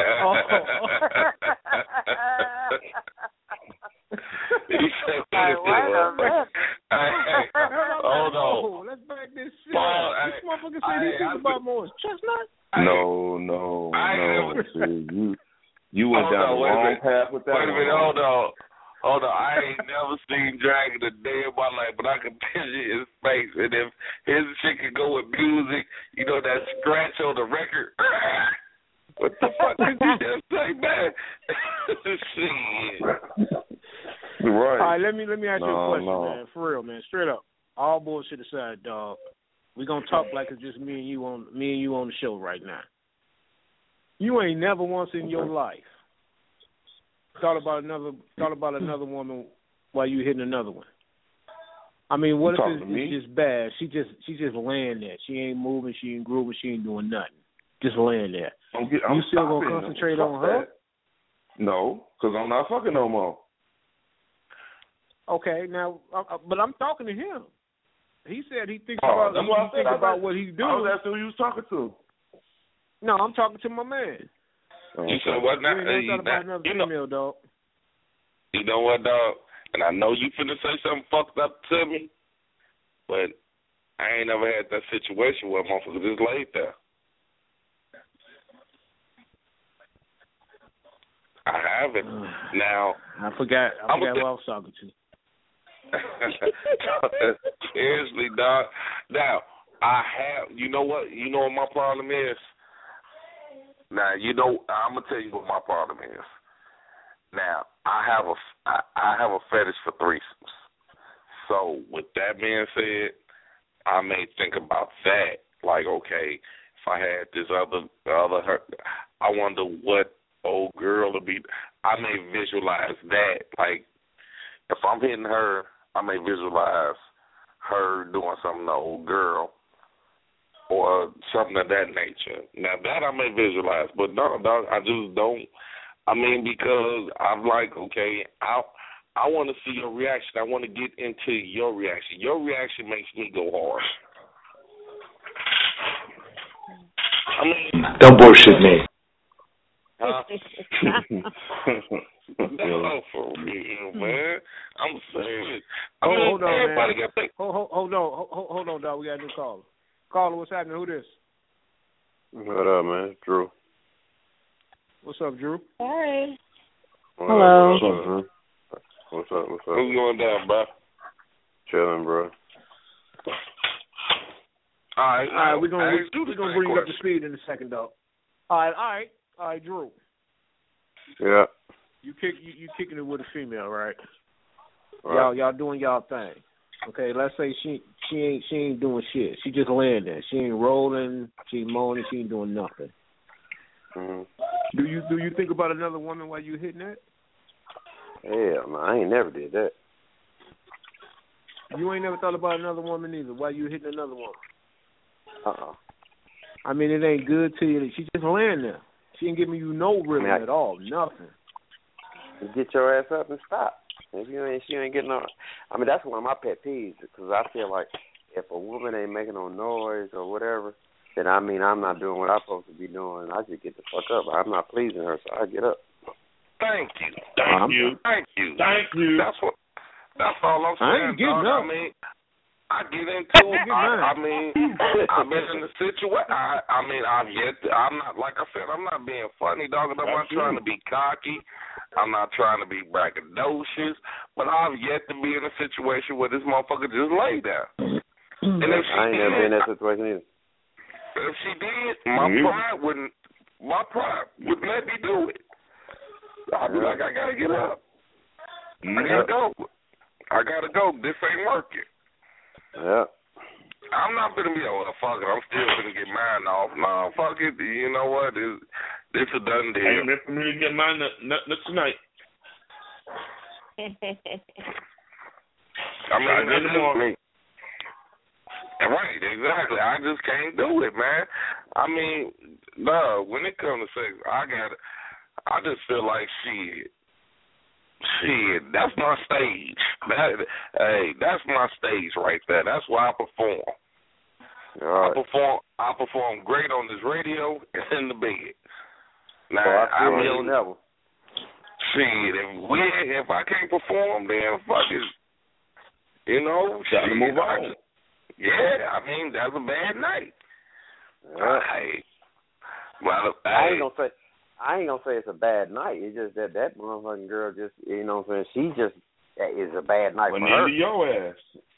Hold on. Let's back this shit up. This motherfucker said he thinks about Morris Chestnut? No. You went down the wrong path with that. Wait a minute, hold on. I ain't never seen Dragon a day in my life, but I can picture his face. And if his shit can go with music, you know, that scratch on the record. What the fuck did you just say, man? Shit. Right. All right, let me ask you a question, man. For real, man. Straight up. All bullshit aside, dog. We gonna talk like it's just me and you on the show right now. You ain't never once in your life thought about another woman while you hitting another one. I mean, what if it's just bad? She just laying there. She ain't moving. She ain't grooving. She ain't doing nothing. Just laying there. You still gonna concentrate on her? No, because I'm not fucking no more. Okay, now, but I'm talking to him. He said he thinks about what he's doing. I was asking who you was talking to. No, I'm talking to my man. You said what now? Dog. You know what, dog? And I know you finna say something fucked up to me, but I ain't never had that situation where motherfuckers just laid there. I haven't. Now I forgot what I was talking to. Seriously, dog. Now I have. You know what my problem is. Now I'm gonna tell you what my problem is. Now I have a fetish for threesomes. So with that being said, I may think about that. Like, okay, if I had this other her, I wonder what old girl to be. I may visualize that. Like, if I'm hitting her, I may visualize her doing something to old girl or something of that nature. Now, that I may visualize, but no, dog, I just don't. I mean, because I'm like, okay, I want to see your reaction. I want to get into your reaction. Your reaction makes me go hard. I mean, don't bullshit me. No, for real, man. I'm serious. Hold on, everybody man. got think. Hold on, dog. We got a new caller. Caller, what's happening? Who this? What up, man? Drew. What's up, Drew? Hey. Hello. What's up, Drew? What's up? What's going down, bro? Chilling, bro. All right. We're gonna bring you up to speed in a second, dog. All right, Drew. Yeah. You kicking it with a female, right? Y'all doing y'all thing. Okay, let's say she ain't doing shit. She just laying there. She ain't rolling. She ain't moaning. She ain't doing nothing. Mm-hmm. Do you think about another woman while you hitting that? Hell no, I ain't never did that. You ain't never thought about another woman either while you hitting another woman? I mean, it ain't good to you. She just laying there. She ain't giving you no rhythm at all. Nothing. get your ass up and stop. If she ain't getting on. I mean, that's one of my pet peeves because I feel like if a woman ain't making no noise or whatever, then I mean I'm not doing what I'm supposed to be doing. I just get the fuck up. I'm not pleasing her, so I get up. Thank you. Thank you. That's all I'm saying. I ain't getting up. I mean, I get into it. I've been in the situation. I'm not, like I said, I'm not being funny, dog. I'm not trying to be cocky. I'm not trying to be braggadocious. But I've yet to be in a situation where this motherfucker just laid down. And if she I ain't never been in that situation either. If she did, my pride would let me do it. I'd be like, I gotta get up. I gotta go. This ain't working. Yeah. I'm not gonna be able to fuck it. I'm still gonna get mine off. No, fuck it. You know what? This a done deal. Ain't meant for me to get mine tonight. I mean, this is me. Right, exactly. I just can't do it, man. I mean, no, when it comes to sex, I just feel like shit, that's my stage. That's my stage right there. That's why I perform. Right. I perform great on this radio and in the bed. Now, I mean, shit, if I can't perform, then fuck it. You know, gotta move on. Yeah, I mean, that's a bad night. Right. Well, I ain't gonna say it's a bad night. It's just that motherfucking girl just, you know what I'm saying, she just is a bad night for her. Your ass.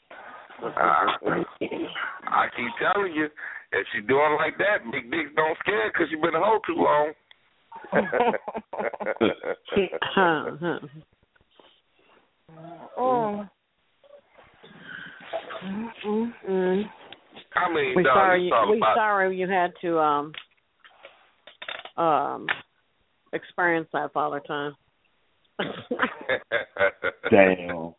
I keep telling you, if she doing like that, big dicks don't scare because you been a hoe too long. I mean, we sorry you had to experience that, Father Time. Damn.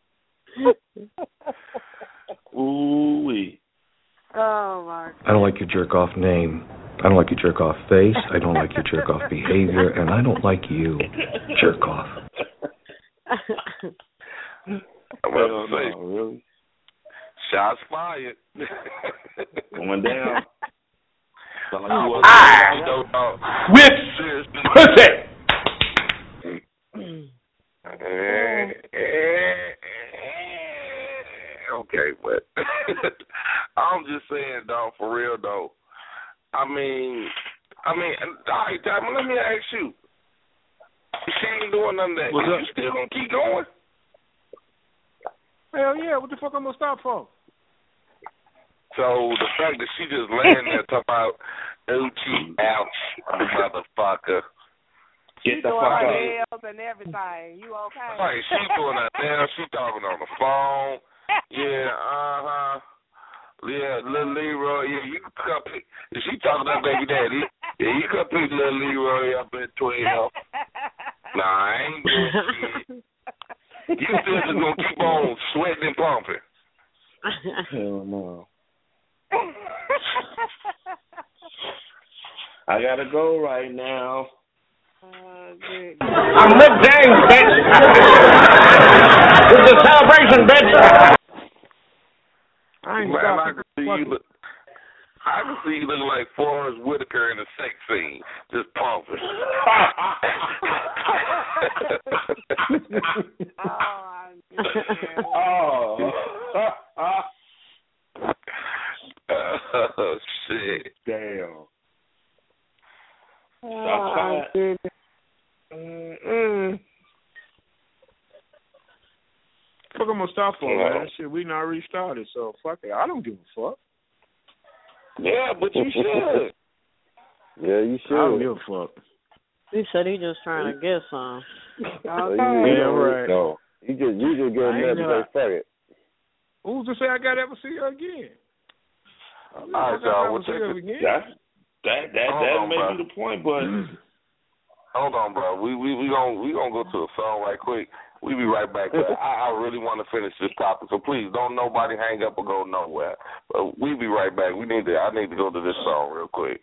Ooh-wee. Oh my God. I don't like your jerk off name. I don't like your jerk off face. I don't like your jerk off behavior, and I don't like you, jerk off. Well, really? Shots fired. Going down. With pussy. Okay, but I'm just saying, dog, for real, though. I mean, all right, Diamond, let me ask you. She ain't doing none of that. You still gonna keep going? Hell yeah, what the fuck I'm gonna stop for? So the fact that she just laying there talking about Uchi ouch, motherfucker. Get the fuck out. Nails and everything. You okay? Right, she doing her nails. She talking on the phone. Yeah, yeah, little Leroy. Yeah, you can come pick. If she talking to that baby daddy, yeah, you can pick little Leroy up at 12. Nah, I ain't doing shit. You still just gonna keep on sweating and pumping. Hell no. I gotta go right now. I'm Rick James, bitch. It's a celebration, bitch. I can see you looking like Forrest Whitaker in a sex scene, just pumping. Oh, shit. Damn. Fuck, I'm gonna stop for, man. Shit, we not restarted, so fuck it. I don't give a fuck. Yeah, but you should. Yeah, you should. I don't give a fuck. He said he just trying to get some. Yeah, right. No, you just get mad because fuck it. Who's to say I gotta ever see her again? All right, y'all. That may be the point, but hold on, bro. We gonna go to a song right quick. We be right back. I really want to finish this topic, so please don't nobody hang up or go nowhere. But we be right back. I need to go to this song real quick.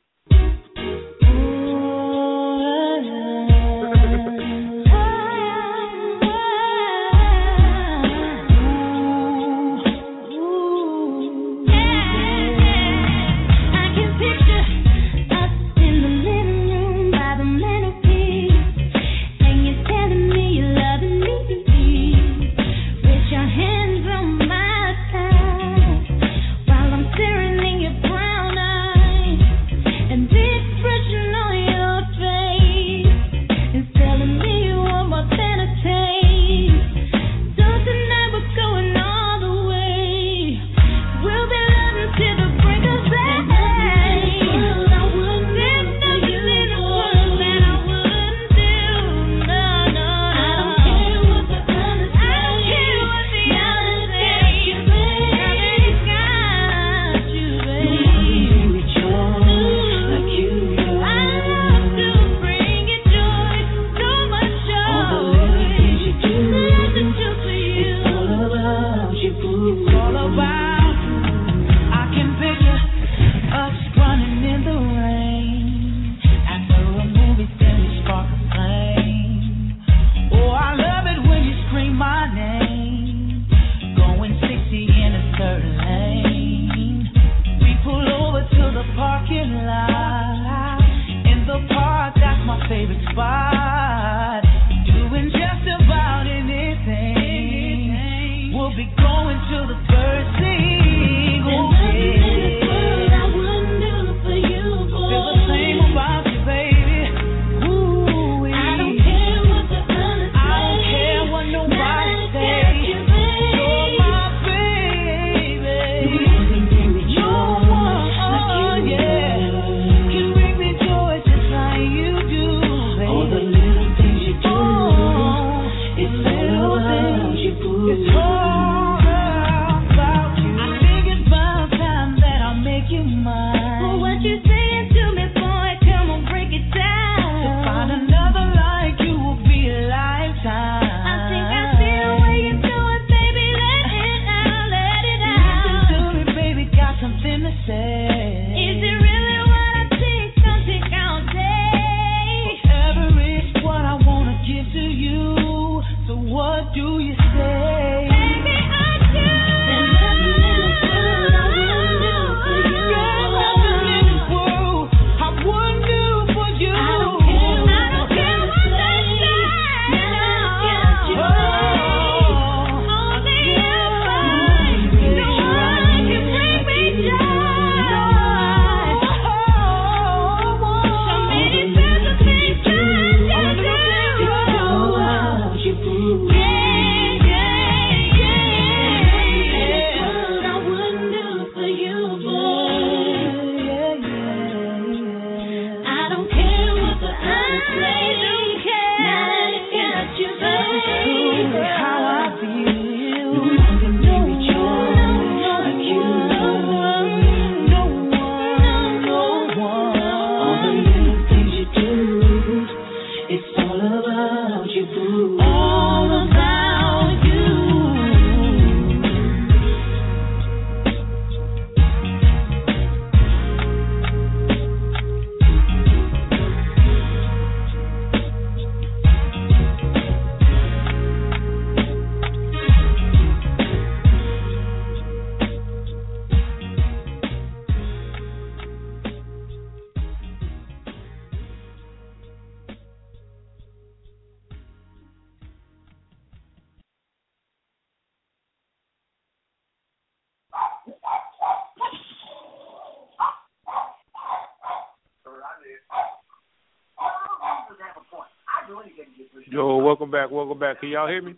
Yo, welcome back. Can y'all hear me?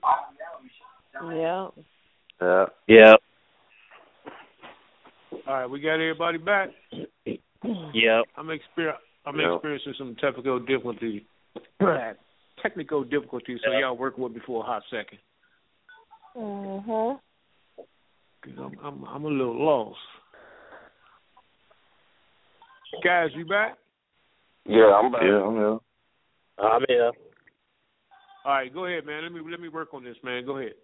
Yeah. Yeah. All right, we got everybody back. Yep. I'm experiencing some technical difficulties. So y'all working with me for a hot second. Mhm. Cause I'm a little lost. Guys, you back? Yeah, I'm back. Yeah, I'm here. I'm here. All right, go ahead, man. Let me work on this, man. Go ahead.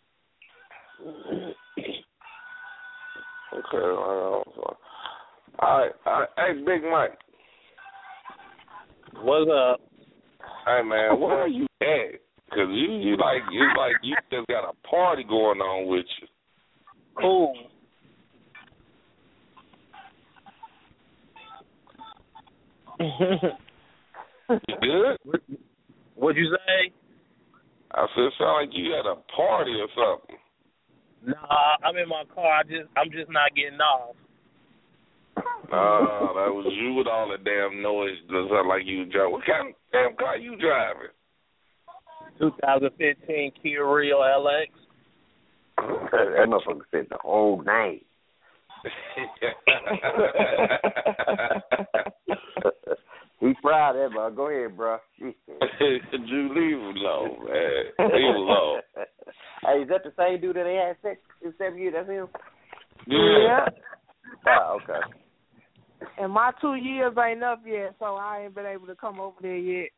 Okay. All right. Hey, Big Mike. What's up? Hey, man, where are you at? Cause you just got a party going on with you. Cool. You good? What'd you say? I said, it sound like you had a party or something. Nah, I'm in my car. I'm just not getting off. That was you with all the damn noise. That sound like you driving. What kind of damn car you driving? 2015 Kia Rio LX. That motherfucker said the whole name. He fried that, bro. Go ahead, bro. You leave him alone, man. Leave him alone. Hey, is that the same dude that they had sex in 7 years? That's him? Yeah. Wow, okay. And my 2 years ain't up yet, so I ain't been able to come over there yet.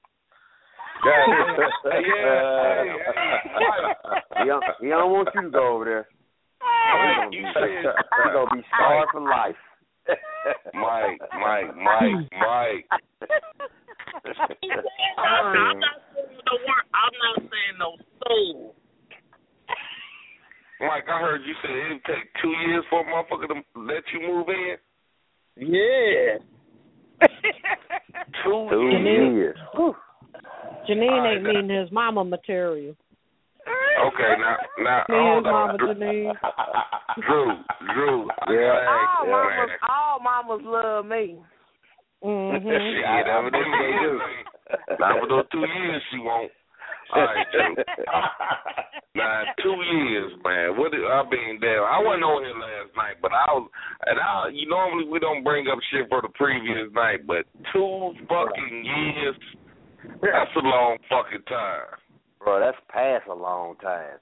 He don't want you to go over there. He's gonna be scarred for life. Mike. I'm not saying no soul. Mike, I heard you say it'd take 2 years for a motherfucker to let you move in. Yeah. 2 years. Janine ain't meeting his mama material. Okay, now hold on. Drew. Yeah. All mamas love me. Yeah, that's what they do. Now for those 2 years she won't. All right, Drew. Now 2 years, man. Damn, I wasn't on here last night, but normally we don't bring up shit for the previous night, but 2 fucking years, that's a long fucking time. Bro, that's past a long time.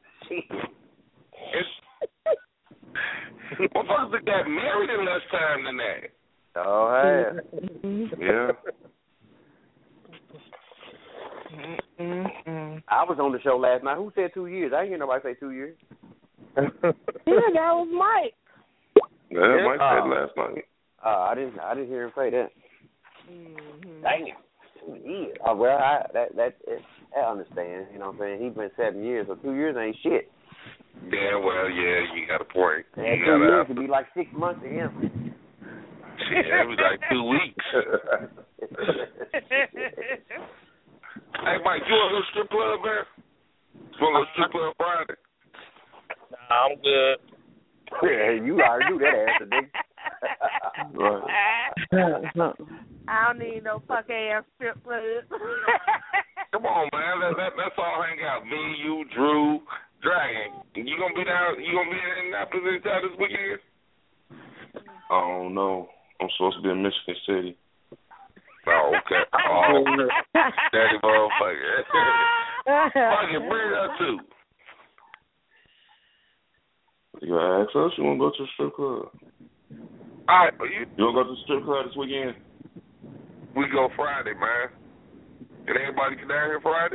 Motherfuckers that got married in less time than that. Oh, hey. Yeah. I was on the show last night. Who said 2 years? I didn't hear nobody say 2 years. Yeah, that was Mike. Yeah, Mike said last night. I didn't hear him say that. Dang it. 2 years. Oh, well, I understand. You know what I'm saying? He's been 7 years, so 2 years ain't shit. Yeah, well, you got a point. Yeah, 2 years could be like 6 months to him. Shit, it was like 2 weeks. Hey, Mike, you want to go to the strip club, man? You want to go to the strip club Friday? Nah, I'm good. Yeah, you already knew that answer, nigga. Right. I don't need no fuck ass strip club. Come on, man. Let's all hang out. Me, you, Drew, Dragon. You gonna be down? You gonna be in Indianapolis this weekend? I don't know. I'm supposed to be in Michigan City. Oh, okay. Oh, daddy motherfucker. Fucking bring her too. You gotta ask us. You wanna go to the strip club? All right, you wanna go to the strip club this weekend? We go Friday, man. Can everybody get down here Friday?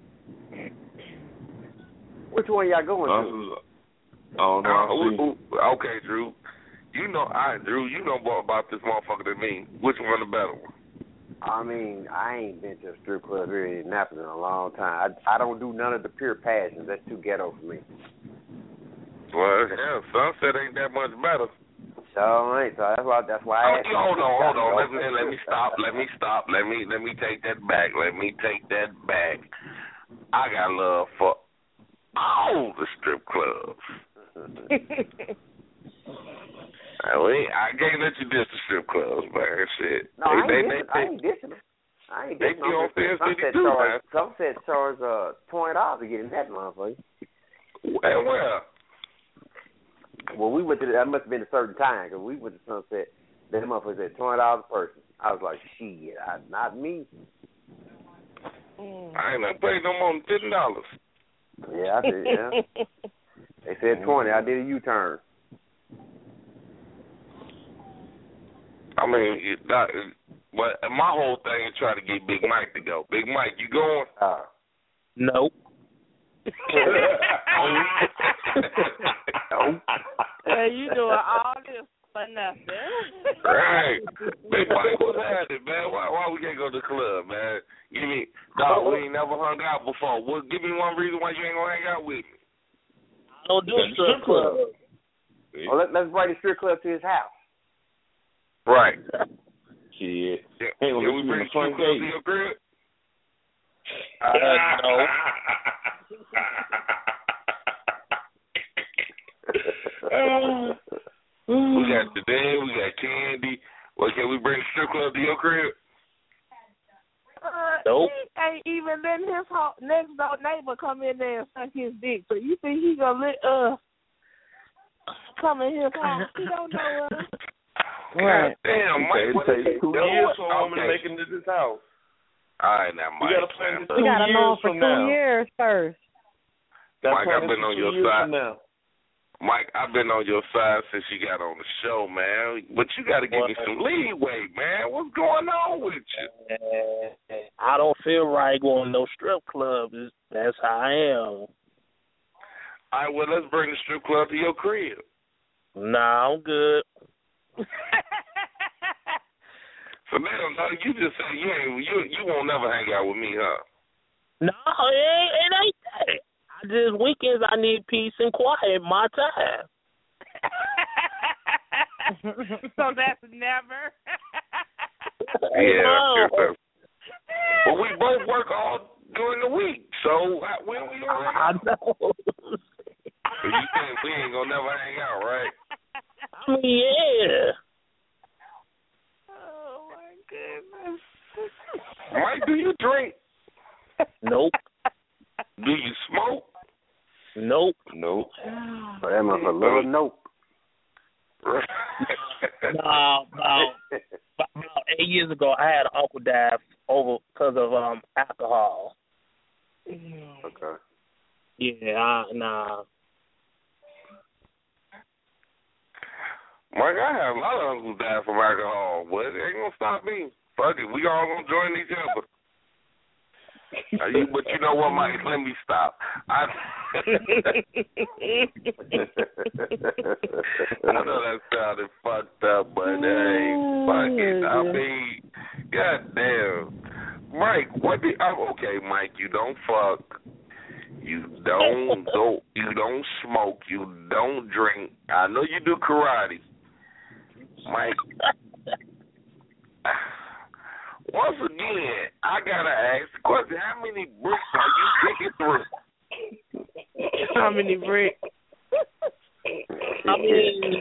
Which one y'all going to? I don't know. Okay, Drew. Drew, you know more about this motherfucker than me. Which one the better one? I mean, I ain't been to a strip club here in Indianapolis in a long time. I don't do none of the pure passions. That's too ghetto for me. Well, yeah, Sunset ain't that much better. So ain't. So that's why I asked. Hold on. Let me stop. Let me take that back. I got love for all the strip clubs. I can't let you diss the strip clubs, man. Shit. No, I ain't dissing them. I ain't dissing them. Sunset charge $20 to get in that motherfucker. Where? Well, we went to that must have been a certain time because we went to Sunset. That motherfucker said $20 a person. I was like, shit, not me. I ain't gonna pay no more than $10. Yeah, I did. Yeah. They said 20. I did a U-turn. I mean, but my whole thing is trying to get Big Mike to go. Big Mike, you going? Nope. Hey, you doing all this for nothing. Right. Big Mike, what's happening, man? Why we can't go to the club, man? We ain't never hung out before. Well, give me one reason why you ain't gonna hang out with me. I don't do a strip club. Well, let's bring the strip club to his house. Right. Shit. Hey, can we bring the strip club to your crib? No. We got today, we got candy. Well, can we bring the strip club to your crib? Nope. He ain't even letting his next door neighbor come in there and suck his dick. So you think he gonna let come in his house? He don't know us. Right. Damn, Mike. It takes 2 years for a woman to make it into this house. All right, now, Mike. We got to know for 2 years first. Mike, I've been on your side. Mike, I've been on your side since you got on the show, man. But you got to give me some leeway, man. What's going on with you? I don't feel right going to no strip club. That's how I am. All right, well, let's bring the strip club to your crib. Nah, I'm good. So now, you just say you won't never hang out with me, huh? No, it ain't that. Just weekends I need peace and quiet, my time. So that's never. Yeah. Well, we both work all during the week. So when we gonna hang I out? know. You think we ain't gonna never hang out, right? I mean, yeah. Oh my goodness. Mike, do you drink? Nope. Do you smoke? Nope. Nope. But that must a little nope. Nah, about 8 years ago, I had an uncle die because of alcohol. Okay. Yeah, nah. Mike, I have a lot of uncles die from alcohol, but it ain't gonna stop me. Fuck it, we all gonna join each other. But you know what, Mike? Let me stop. I know that sounded fucked up, but hey, fuck it. I mean, goddamn, Mike. Okay, Mike, you don't fuck. You don't go. You don't smoke. You don't drink. I know you do karate, Mike. Once again, I gotta ask the question: how many bricks are you kicking through? How many bricks? I mean,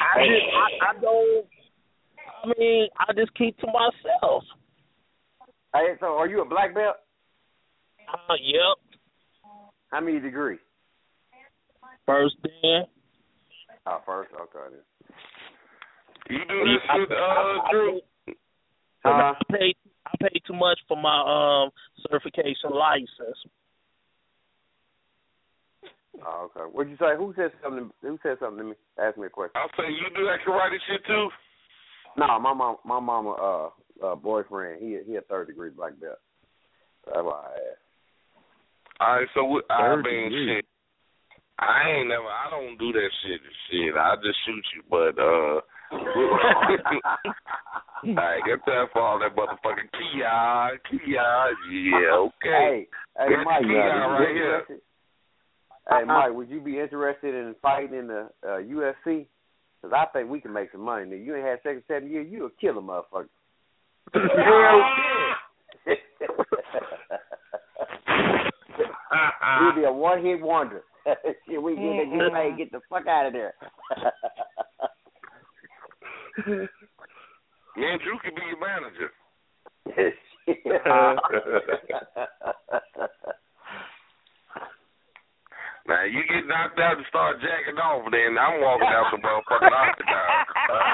I just keep to myself. Hey, so are you a black belt? Yep. How many degrees? First then. Oh, first. Okay then. You do this shit, Drew? I paid too much for my certification license. Oh, okay. What'd you say? Who said something to me? Ask me a question. I'll say you do that karate shit too? No, my mama boyfriend, he a third degree black belt. That's why I asked. All right, so I mean, shit. I don't do that shit. I just shoot you, but all right, get that for all that motherfucking Kia, yeah, okay. Hey, Mike, right here. Hey, Mike, would you be interested in fighting in the UFC? Because I think we can make some money. Nigga, you ain't had sex in 7 years, you'll kill a motherfucker. You'll be a one-hit wonder. We get paid, get the fuck out of there. Man, Drew can be your manager. Now, you get knocked out and start jacking off, then I'm walking out the motherfucking octagon.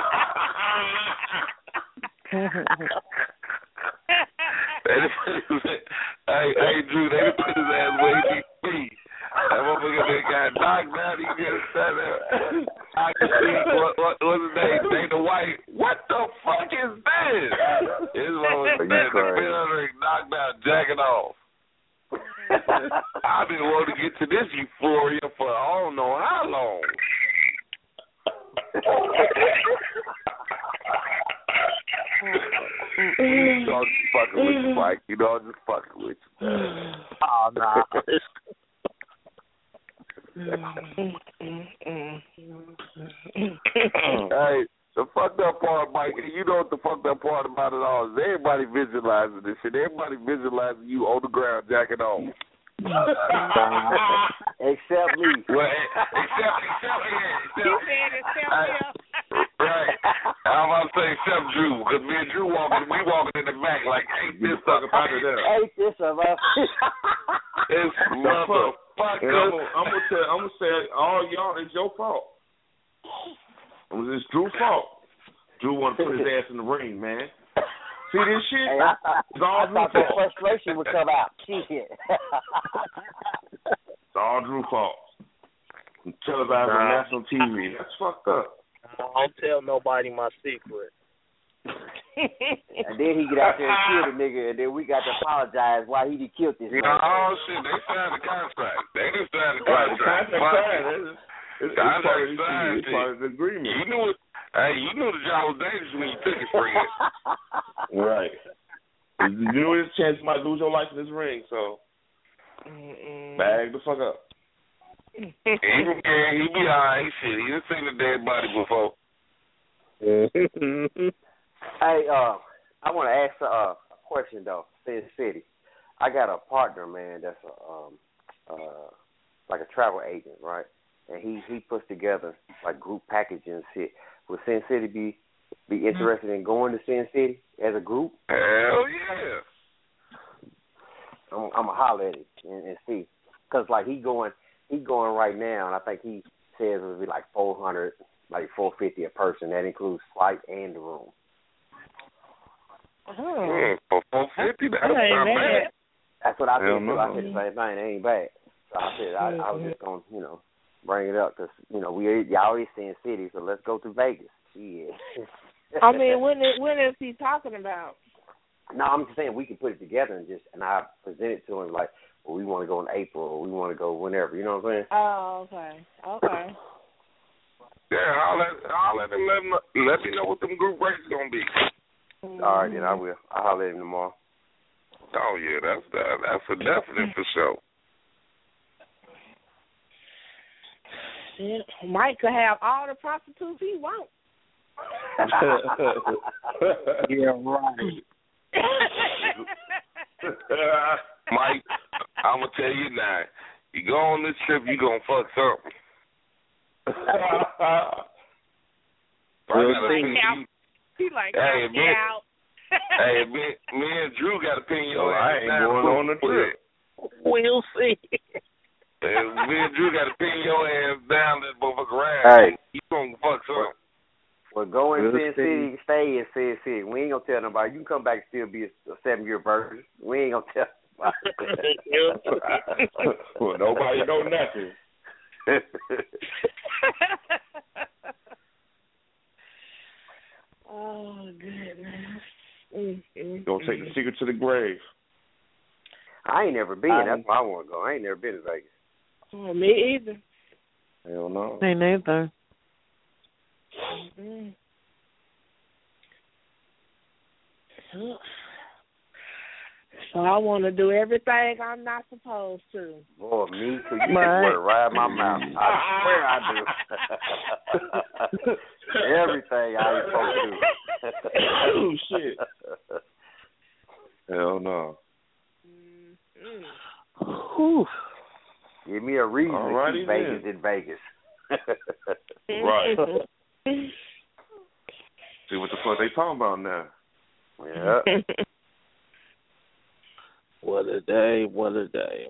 Hey, Drew, they put his ass where he be. That motherfucker got knocked out. He just sat there. I can see what's his name? Dana White. What the fuck is this? His motherfucker been under knocked out, jacking off. I've been wanting to get to this euphoria for I don't know how long. You know, I'm just fucking with you, Mike. You know, I'm just fucking with you. Oh, nah. Hey, the fucked up part, Mike, you know what the fucked up part about it all is? Everybody visualizing this shit. Everybody visualizing you on the ground jacking off. Except me. Well, except right. I'm about to say except Drew, because me and Drew walking in the back like, ain't this sucker out of there? Ain't this about It's motherfucker. I'm gonna say all y'all, it's your fault. It's Drew's fault. Drew want to put his ass in the ring, man. See this shit? Hey, it's all I thought Drew's that fault. frustration would come out. Shit. It's all Drew's fault. Televised on national TV. That's fucked up. I don't tell nobody my secret. And then he get out there and kill the nigga, and then we got to apologize why he done killed this man. Oh, shit, they signed the contract. They just signed the contract. It's part of the agreement. You knew the job was dangerous when you took it, friend. Right. You knew there's a chance you might lose your life in this ring, so bag the fuck up. He be alright, shit. He done seen the dead body before. Hey, I want to ask a question though, Sin City. I got a partner, man, that's like a travel agent, right? And he puts together like group packages and shit. Would Sin City be interested in going to Sin City as a group? Hell yeah. I'm gonna holler at it and see, cause like he going right now, and I think he says it would be like $400, like $450 a person. That includes flight and the room. For $450, that's not bad. That's what I said. I said the same thing. It ain't bad. So I said I was just gonna bring it up, cause y'all always Sin City, so let's go to Vegas. Yeah. I mean, when is he talking about? No, I'm just saying we can put it together and I present it to him like, well, we want to go in April or we want to go whenever. You know what I'm saying? Oh, okay. Yeah, I'll let me know what them group rates gonna be. All right, then I will. I'll holler at him tomorrow. Oh yeah, that's a definite for sure. Yeah, Mike could have all the prostitutes he wants. Yeah, right. Mike, I'm gonna tell you now. You go on this trip, you gonna fuck something. He like, hey, out. Hey, me and Drew got to pin your ass. I ain't going on the trip. We'll see. Me and Drew got to pin your ass down this motherfucker around. Hey, you gonna fuck something. Well, go in Sin City, stay in Sin City. We ain't gonna tell nobody. You can come back and still be a 7-year virgin. We ain't gonna tell nobody. Well, nobody know nothing. Oh goodness. Gonna take the secret to the grave. I ain't never been. That's why I want to go. I ain't never been to Vegas. Oh, me either. Hell no. Me neither. Mm-hmm. So I want to do everything I'm not supposed to. Boy, me too. You want to ride my mouth. I swear I do. Everything I ain't supposed to do. Oh, shit. Hell no. Whew. Give me a reason to keep Vegas then. in Vegas. Right. See what the fuck they talking about now. Yeah. What a day, what a day.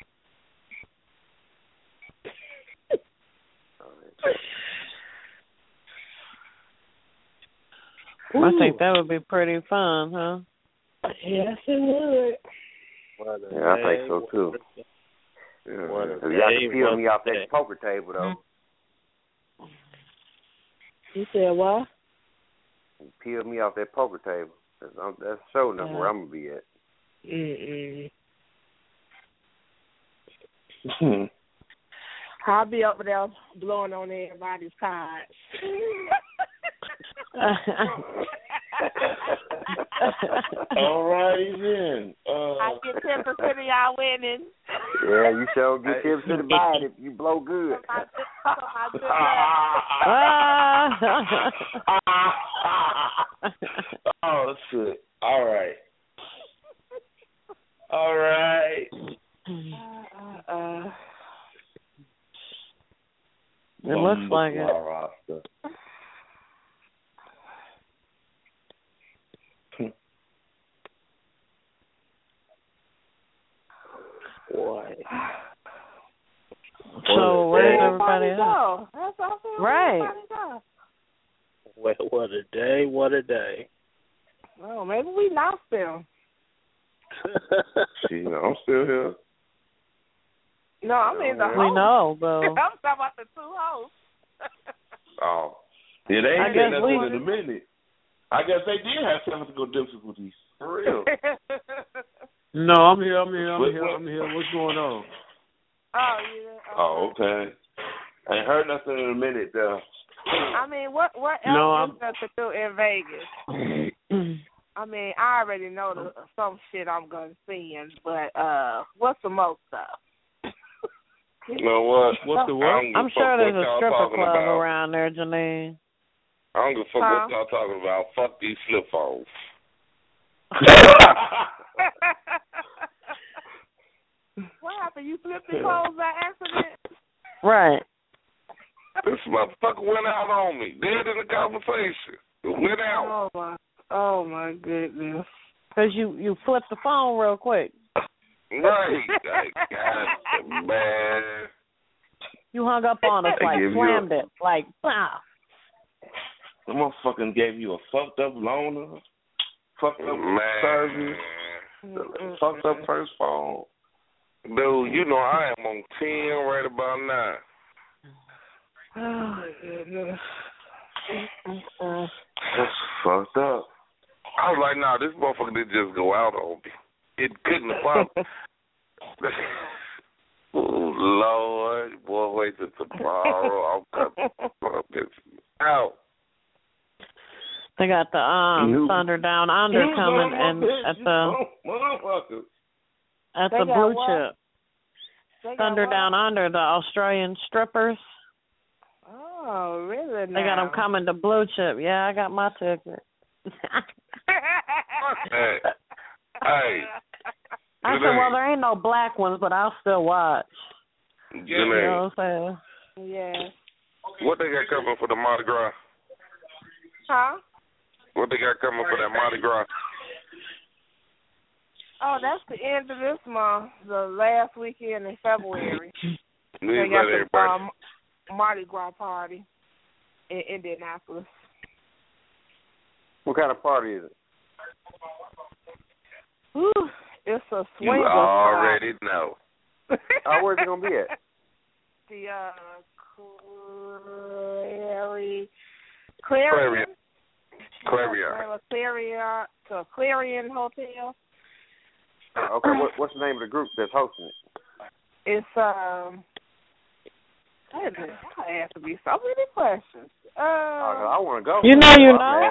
I think that would be pretty fun, huh? Yes, it would. Yeah, I think so too. Yeah. Y'all can peel me off that poker table though. You said what? Peel me off that poker table. That's sure enough where I'm gonna be at. I'll be over there blowing on everybody's cards. All righty then. I get 10% of y'all winning. Yeah, you sure get 10% of mine if you blow good. Oh shit! All right. All right. It looks like it. Roster. Boy. So where's everybody go? That's awesome. Right. What a day, what a day. Oh, maybe we lost them. See, I'm still here. No, I mean the host. We know, though. I'm talking about the two hosts. Oh. Yeah, they ain't saying nothing in a minute. I guess they did have technical difficulties. For real. No, I'm here. What's going on? Oh, yeah. Okay. Oh, okay. I ain't heard nothing in a minute, though. I mean, what else is there to do in Vegas? I mean, I already know some shit I'm going to see, but what's the most stuff? You know what? What's the what? I'm sure there's a stripper club around there, Janine. I don't give a fuck what y'all talking about. Fuck these flip phones. laughing? You flipped the clothes by accident? Right. This motherfucker went out on me. Dead in the conversation. It went out. Oh my goodness. Because you flipped the phone real quick. Right. God, man. You hung up on us like slammed it. Like, pow. The motherfucking gave you a fucked up loaner, fucked up service, fucked up first phone. Dude, you know I am on 10 right about now. Oh, goodness. That's fucked up. I was like, nah, this motherfucker didn't just go out on me. It couldn't have possibly. Oh, Lord. Boy, wait till tomorrow. I'm out. They got the Thunder Down Under coming and at the Blue Chip. Thunder Down Under, the Australian strippers. Oh, really? They got them coming to Blue Chip. Yeah, I got my ticket. Hey. I said, well, there ain't no black ones, but I'll still watch. You know what I'm saying? Yeah. What they got coming for the Mardi Gras? Huh? What they got coming for that Mardi Gras? Oh, that's the end of this month, the last weekend in February. They got the Mardi Gras party in Indianapolis. What kind of party is it? Ooh, it's a swing. You already know. Where's it gonna be at? The Clarion. Clarion Hotel. Okay, what's the name of the group that's hosting it? It's I asked me so many questions. I want to go. You know.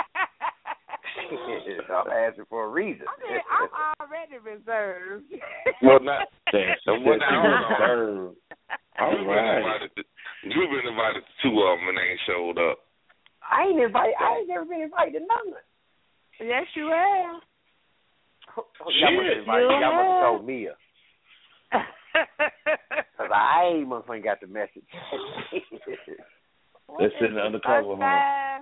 I'm asking for a reason. I'm already reserved. Well, not reserved. All right. You've been invited to 2 of them and they ain't showed up. I ain't never been invited to none. Yes, you have. Y'all must have told Mia. Because I ain't motherfucking got the message. They're sitting undercover, huh?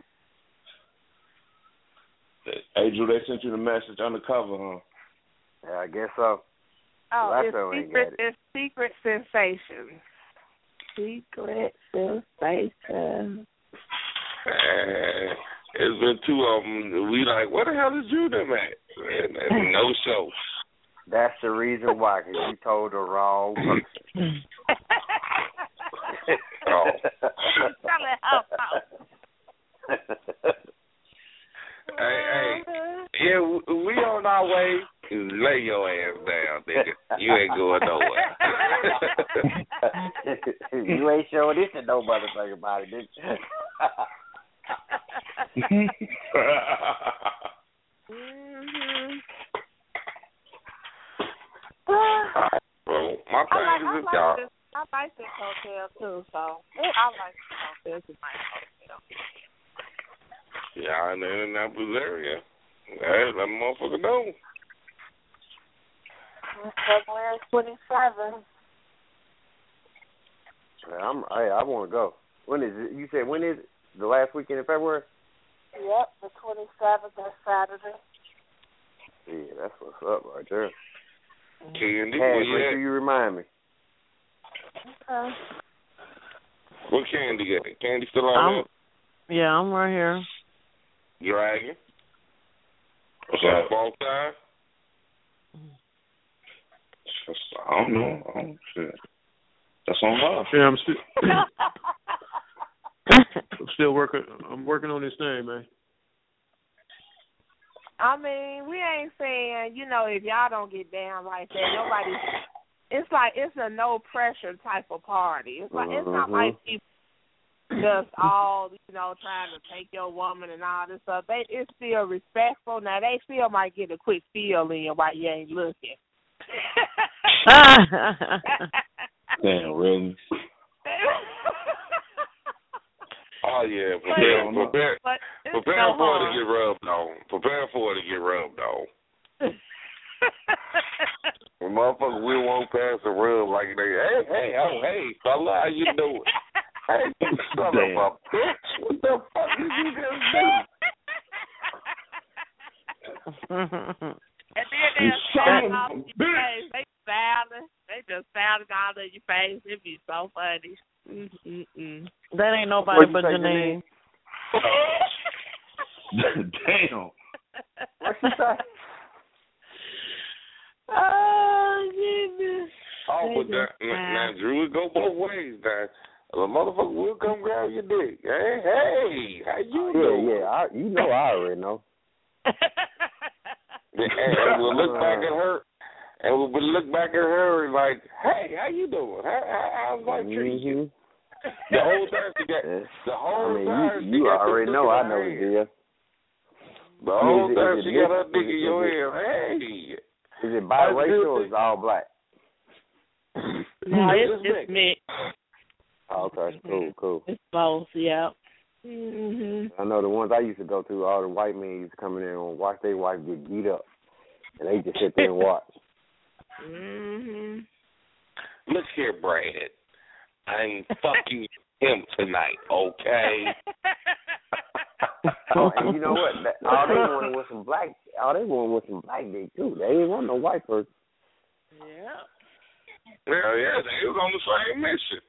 Hey, Drew, they sent you the message undercover, huh? Yeah, I guess so. Oh, it's Secret Sensations. Secret Sensations. It's been 2 of them. We like, where the hell is you them at? And no show. That's the reason why, because you told the wrong person. Hey, yeah, we on our way. Lay your ass down, nigga. You ain't going nowhere. You ain't showing this to no motherfucker about it, nigga. Well, my thing is y'all. I like this hotel too, so I like this hotel. It's a nice hotel. Yeah, in the Indianapolis area. Hey, let them motherfucker know. February 27th. I want to go. When is it? You said when is it? The last weekend in February? Yep, the 27th. That's Saturday. Yeah, that's what's up right there. Candy, make sure you remind me. Okay. What Candy got? Candy still on there? Yeah, I'm right here. Dragon? What's up, ball time? I don't know. Shit. That's on her. Yeah, I'm still working. I'm working on this thing, man. I mean, we ain't saying, if y'all don't get down like that, nobody. It's like it's a no pressure type of party. It's like it's not like people just all trying to take your woman and all this stuff. It's still respectful. Now they still might get a quick feel in while you ain't looking. Damn, really? Oh yeah, prepare for it to get rubbed on. Prepare for it to get rubbed on. Motherfucker, we won't pass the rub like they, hey, fella, how you doing? Hey, you son of a bitch. What the fuck did you just do? And then they'll sound off your face. They just sound all in your face. It'd be so funny. That ain't nobody but Janine. Damn. What she say? Oh, goodness. Oh, but now, Drew, it go both ways. Now, the motherfucker will come grab your dick. Hey, how you doing? Yeah, you know I already know. And we'll look back at her, and we'll look back at her and like, hey, how you doing? How's life treating you? The whole time she got, the whole time you already know I know it, dear. The whole time she got her dick in your hand. Hey. Is it biracial or is it all black? No, it's just mixed. Oh, okay, cool. It's both, yeah. I know the ones I used to go to, all the white men used to come in there and watch their wife get beat up. And they just sit there and watch. Look here, Brad. I'm fucking him tonight, okay? Oh, and you know what? All they wanted was some black dick too. They didn't want no white person. Yeah. Well, yeah, they was on the same mission.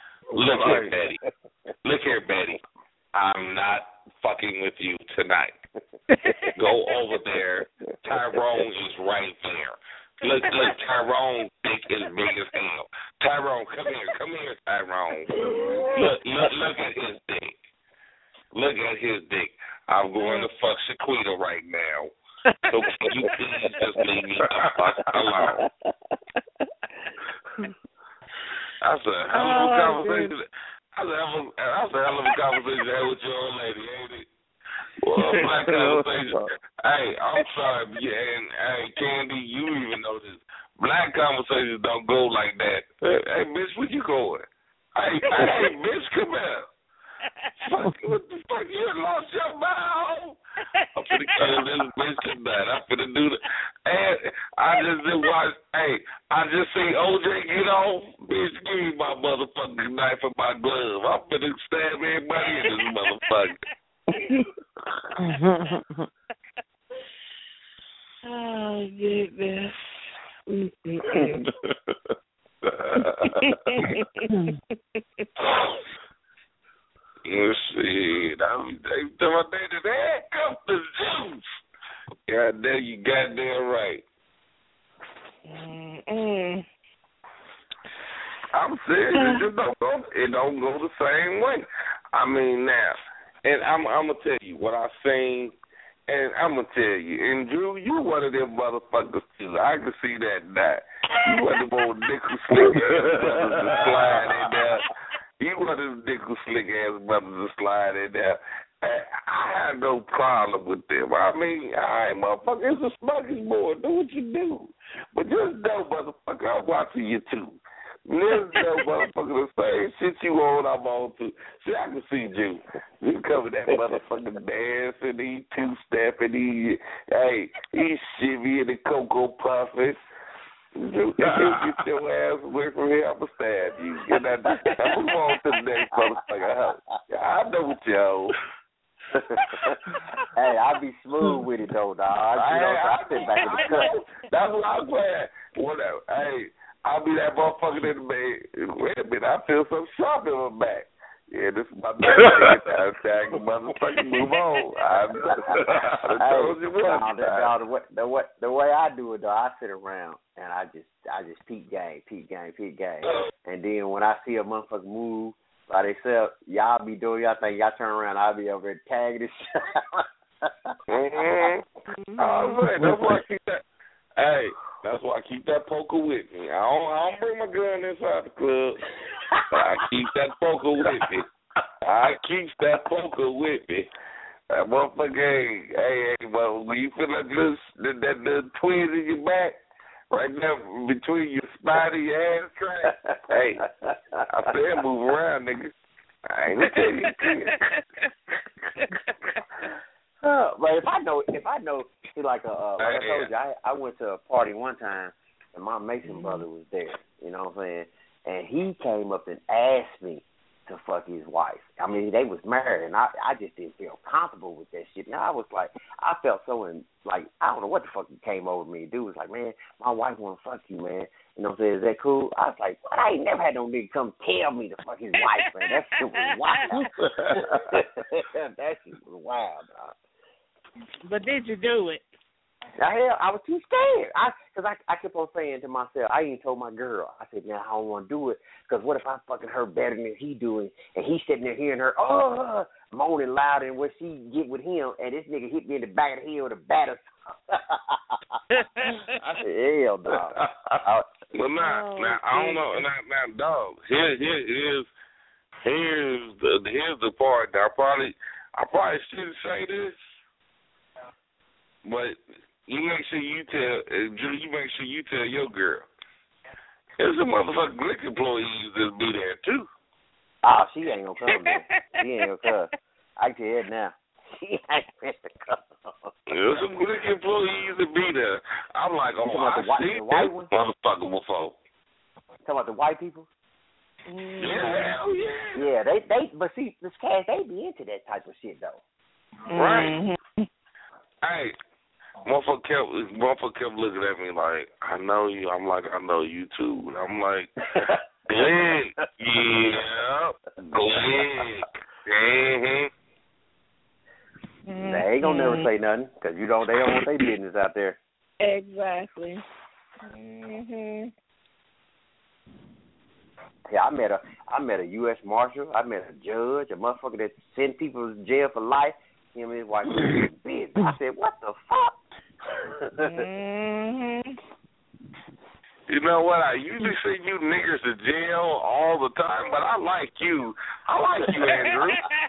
Look here, Betty. I'm not fucking with you tonight. Go over there. Tyrone is right there. Look, Tyrone's dick is big as hell. Tyrone, come here, Tyrone. Look at his dick. Look at his dick. I'm going to fuck Shaquita right now. So can you please just leave me the fuck alone? That's a hell of a conversation. That's a hell of a conversation to have with your old lady, ain't it? Well, black conversation. Hey, I'm sorry, and hey, Candy, you even know this. Black conversations don't go like that. Hey, bitch, where you going? Hey, bitch, come here. Fuck, what the fuck? You lost your mind? I'm finna kill this bitch tonight. I'm finna do that. And I just did watch. Hey, I just see OJ get off. Bitch, give me my motherfucking knife and my glove. I'm finna stab everybody in this motherfucker. Oh, goodness. Let's see. They handcuffed the juice. God damn, you goddamn right. I'm serious. It don't go the same way. I mean, now, and I'm gonna tell you what I seen, and I'm gonna tell you. And Drew, you one of them motherfuckers too. I can see that now. You one of them old nickel slick ass brothers to slide in there. You one of them nickel slick ass brothers to slide in there. I have no problem with them. I mean, all right, motherfucker, it's a smorgasbord. Do what you do. But just know, motherfucker, I'm watching you too. Just know, motherfucker, the same shit you on, I'm on too. See, I can see you. You cover that motherfucking dancing, he two-stepping, he shivvying the Cocoa Puffin. You get your ass away from here, I'm going to stab you. Move on to the next motherfucker. I know what you owe. Hey, I be smooth with it though, dog. I sit back in the cut. That's what I'm saying. Whatever. Hey, I'll be that motherfucker in the bed. Wait a minute, I feel some sharp in my back. Yeah, this is my motherfucker. Motherfucker, move on. I told you what. The way I do it though, I sit around and I just peep game, and then when I see a motherfucker move by themselves, y'all be doing y'all thing. Y'all turn around, I'll be over there tagging this shit. Oh, man, that's why I keep that. Hey, that's why I keep that poker with me. I don't bring my gun inside the club. I keep that poker with me. That motherfucker, hey, well, when you feel like that little twinge in your back, right now between your spine and your ass crack, hey, I said move around, nigga. I ain't gonna tell you. But if I know, see, like I told you, I went to a party one time, and my Mason brother was there. You know what I'm saying? And he came up and asked me to fuck his wife. I mean, they was married, and I just didn't feel comfortable with that shit. Now I was like, I felt so I don't know what the fuck came over me. Dude was like, man, my wife want to fuck you, man. You know what I'm saying? Is that cool? I was like, what? I ain't never had no nigga come tell me to fuck his wife, man. That shit was wild. That shit was wild, dog. But did you do it? Hell, I was too scared. Because I kept on saying to myself, I even told my girl, I said, now I don't want to do it, because what if I'm fucking her better than he doing, and he's sitting there hearing her, moaning louder than what she get with him, and this nigga hit me in the back of the head with a batter. I said, hell, dog. Well, now, I don't know. Now, dog, here's the part. I probably shouldn't say this, but you make sure you tell your girl. There's some motherfucking Glick employees that be there too. Oh, she ain't gonna come there. She ain't gonna come. I can tell you that now. She ain't gonna come. There's some Glick employees that be there. I'm like, oh, I see that motherfucker before. Talking about the white people? Yeah, hell yeah. Yeah, they but see, this Cass, they be into that type of shit though. Right. Hey. Motherfucker kept looking at me like, I know you. I'm like, I know you too. And I'm like, Glick, yeah, Glick. They ain't gonna never say nothing because they don't want their business out there. Exactly. Yeah, I met a U.S. Marshal. I met a judge, a motherfucker that sent people to jail for life. Him and his wife was busy. I said, what the fuck? You know what? I usually send you niggers to jail all the time, but I like you. I like you, Andrew.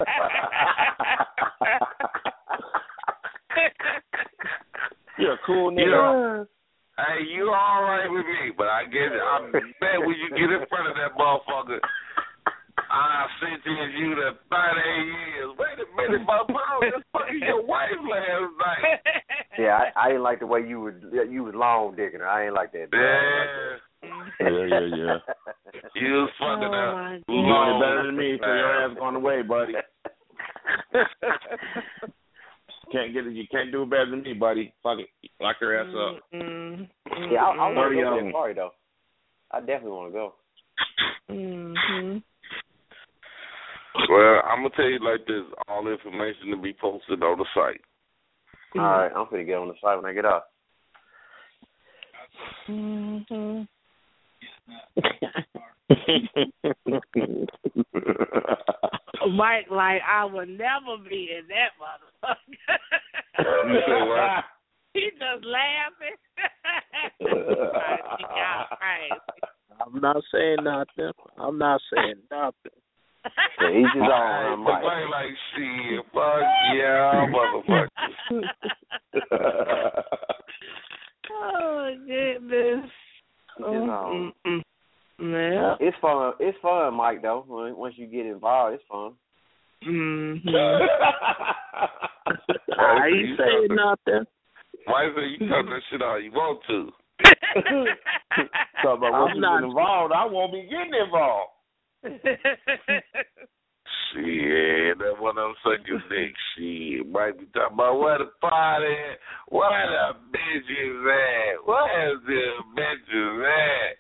You're a cool nigga. Hey, you all right with me, but I bet when you get in front of that motherfucker, I sentenced you to 38 years. Wait a minute, motherfucker, I was just fucking your wife last night. Yeah, I didn't like the way you was long digging her. I ain't like that. Yeah. Yeah. You was fucking up. You doing it better than me, so your ass going away, buddy. You can't do it better than me, buddy. Fuck it. Lock your ass up. Yeah, I want to go to that party though. I definitely want to go. Well, I'm gonna tell you like this: all information to be posted on the site. All right, I'm gonna get on the site when I get off. Mike, like I would never be in that motherfucker. You say what? He just laughing. I'm not saying nothing. Yeah, he's just on Mike. Like shit, fuck yeah, motherfucker. Oh goodness. Yeah. It's fun. It's fun, Mike. Though once you get involved, it's fun. I ain't saying nothing. Why say you talk that shit all you want to? So, but once you get involved, I won't be getting involved. Shit, that one of them sucking dick. Shit, might be talking about where the party at, where the bitches at, where's the bitches at?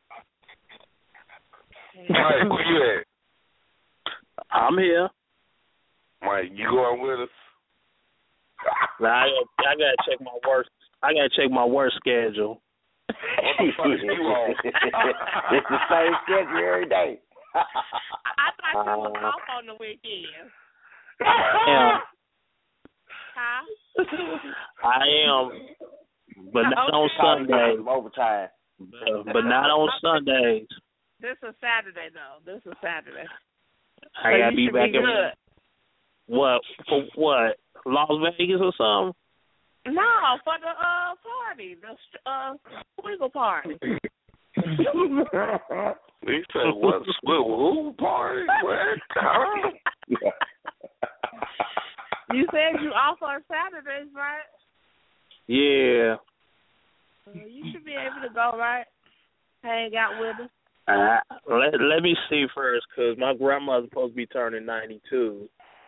Mike, where you at? I'm here. Mike, you going with us? Nah, I gotta check my work. I gotta check my work schedule. What the fuck is you on? It's the same schedule every day. I thought you was off on the weekend. Yeah. Huh? I am, but not on Sundays. Overtime. But not on Sundays. This is Saturday, though. I gotta be back in. Good. What? For what? Las Vegas or something? No, for the party, the wiggle party. He said, what? Who party? What? You said you off on Saturdays, right? Yeah. You should be able to go, right? Hang out with us. Let me see first, because my grandma's supposed to be turning 92.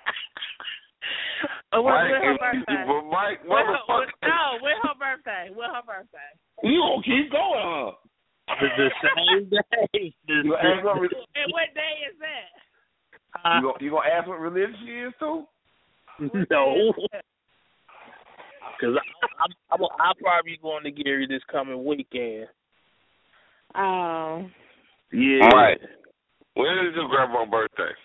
When's her birthday? Mike, When's her birthday? When's her birthday? You gonna keep going, huh? The same day. And what day is that? You gonna ask what religion she is too? No. Because I'll probably be going to Gary this coming weekend. Oh. Yeah. Right. When is your grandma's birthday?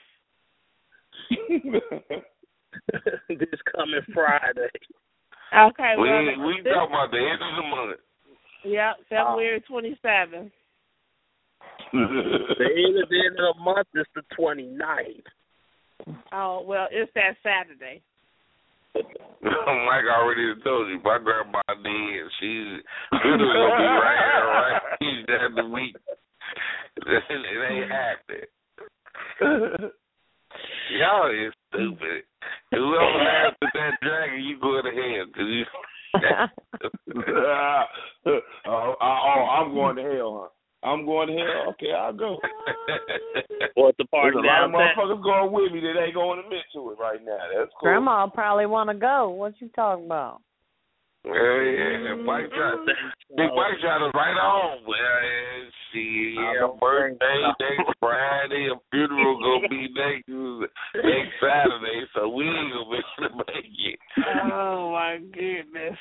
This coming Friday. Okay. We Well, talking about the end of the month. Yep, February 27th. The end of the month is the 29th. Oh, well, it's that Saturday. Mike already told you, my grandma did. She's gonna be right here, right? She's there the week. It ain't happening. Y'all is stupid. Whoever laughs at that dragon, you go to hell. I'm going to hell, huh? I'm going to hell. Okay, I'll go. What's the party? There's a lot of motherfuckers going with me that ain't going to admit to it right now. That's cool. Grandma probably want to go. What you talking about? Yeah, Mike tried to right on. Well, her birthday next Friday, a funeral gonna be next Saturday, so we ain't gonna be able to make it. Oh my goodness.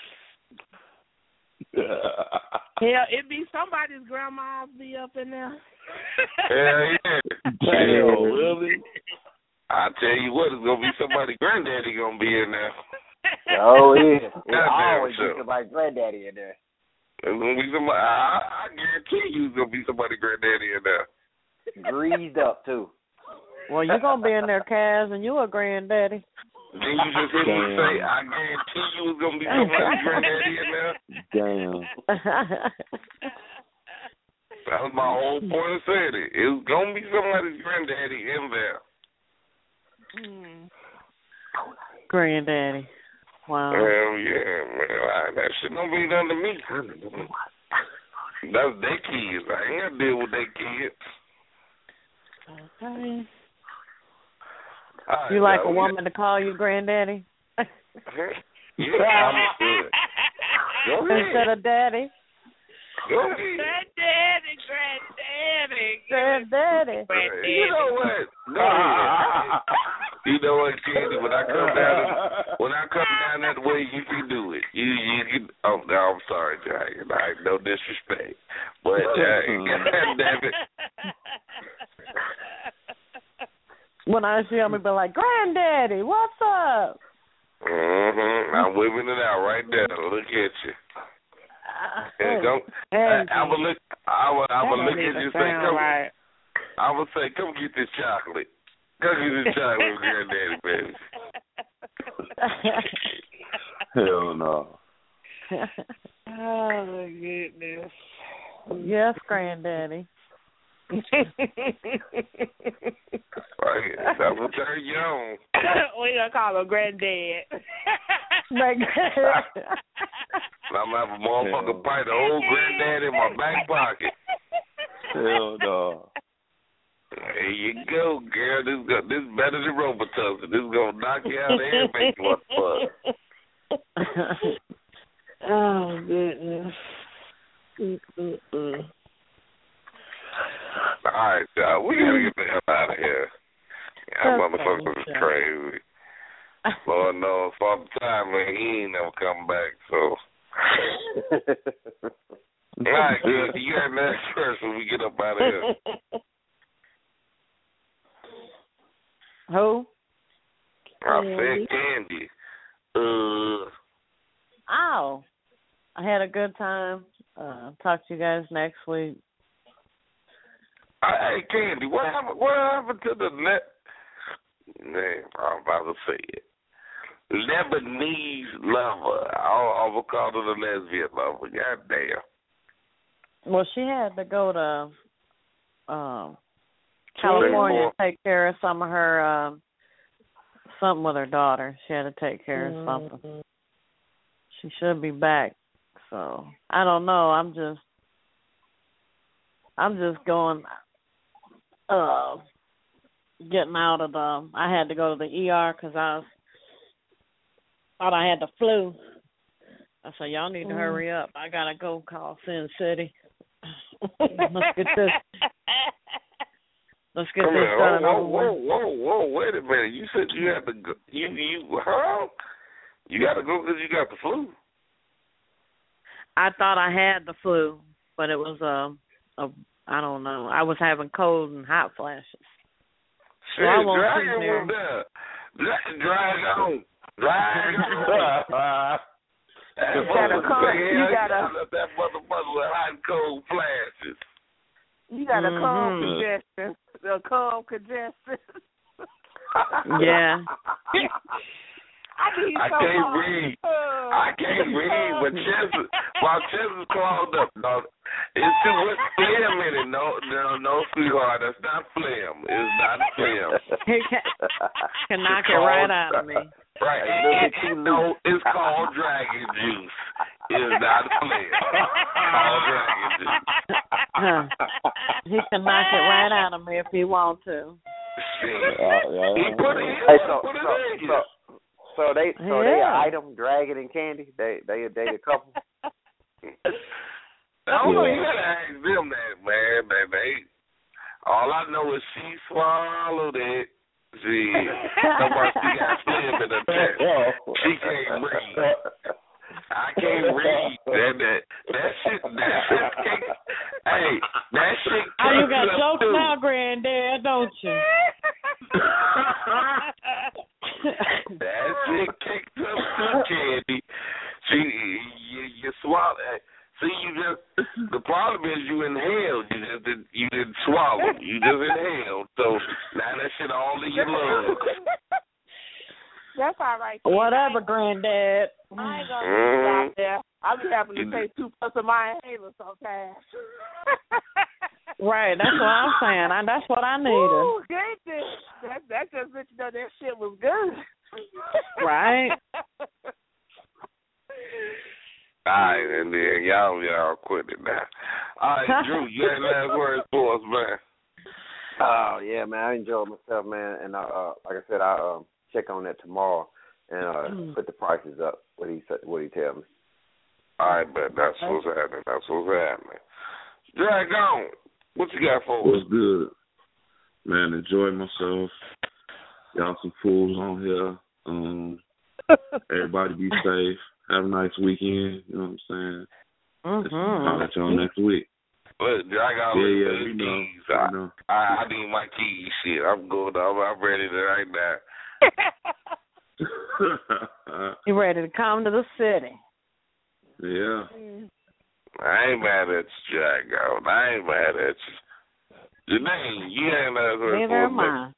Hell, it be somebody's grandma's be up in there. Hell yeah. Damn, really? I tell you what, it's gonna be somebody's granddaddy gonna be in there. Oh yeah, it's Goddamn always sure. somebody's granddaddy in there. It's gonna be somebody. I guarantee you, it's gonna be somebody's granddaddy in there. Greased up too. Well, you gonna be in there, Kaz, and you a granddaddy. Then you just hear me say, I guarantee you, it's gonna be somebody's granddaddy in there. Damn. That was my whole point of saying it. It's gonna be somebody's granddaddy in there. Granddaddy. Wow. Hell yeah, man. That shit don't be done to me. That's their kids. I ain't got to deal with their kids. Okay. Right, You like a woman to call you granddaddy? Yeah, I'm good. Go ahead. Instead of daddy? Go ahead. Granddaddy. You know what? Go ahead. You know what, Candy? When I come down that way, you can do it. You can. Oh no, I'm sorry, Dragon. No disrespect, but God damn it. When I see him, he'll be like, "Granddaddy, what's up?" I'm whipping it out right there. Look at you. I'm gonna look at you and say, "Come." Right. I would say, "Come get this chocolate. Come get this chocolate, Granddaddy, baby." Hell no. Oh my goodness. Yes, Granddaddy. Right, that will turn you on. We gonna call him Granddad. I'm gonna have a motherfucking pint of old Granddad in my back pocket. Hell no. There you go, girl. This is better than Robitussin. This is gonna knock you out and make you want to fuck. Oh goodness. All right, y'all. We gotta get the hell out of here. That motherfucker is crazy. Lord knows, Father Time, man, he ain't never come back. So, all right, good. You got next first when we get up out of here. Who? I said Candy. Oh, I had a good time. Talk to you guys next week. Hey, Candy, what happened to the man, I'm about to say it. Lebanese lover. I will call her the lesbian lover. Goddamn. Well, she had to go to California to take care of some of her something with her daughter. She had to take care of something. She should be back So I don't know. I'm just going, getting out of the. I had to go to the ER because I thought I had the flu. I said, y'all need to hurry up. I gotta go call Sin City. Let's get this. Let's get this done. Whoa! Wait a minute. You said you had to go. Huh? You got to go because you got the flu. I thought I had the flu, but it was I don't know. I was having cold and hot flashes. Shit, so I won't drag sit on there. Drag on. You gotta that motherfucker with hot and cold flashes. You got a cold congestion. A cold congestion. Yeah. I can't read. I can't read. But my chest is clogged up. No, it's too much phlegm in it. No, sweetheart. That's not phlegm. It's not phlegm. He can knock it right out of me. Right. It's called dragon juice. It's not phlegm. It's called dragon juice. He can knock it right out of me if he wants to. He put it in. So they an item, Dragon and Candy. They a couple. I don't know. You gotta ask them that, man. They all I know is she swallowed it. She got phlegm in her chest. She can't breathe. I can't read that shit. Hey, that shit. Oh, you got jokes now, Granddad, don't you? That shit kicked up too, Candy. You swallow. See, the problem is you inhaled. You didn't swallow. You just inhaled. So now that shit all in your lungs. That's all right. Whatever, Granddad. I ain't gonna stop there. I'll be happy to take 2 puffs of my inhaler sometimes. Right, that's what I'm saying. That's what I needed. Ooh, goodness. That just let you know that shit was good. Right. All right, and then y'all quit it now. All right, Drew, you had last words for us, man. Oh yeah, man, I enjoyed myself, man, and like I said, I'll check on that tomorrow and put the prices up. What he tell me. All right, but that's what's happening. Drag on. What you got for us? What's good, man? Enjoy myself. Y'all some fools on here. Everybody be safe. Have a nice weekend. You know what I'm saying? I'll let y'all next week. Look, I got we know. I need my keys. Shit, I'm good. I'm ready to right now. You ready to come to the city? Yeah. I ain't mad at you, Jack. I ain't mad at you. Janine, you ain't mad at Neither am I.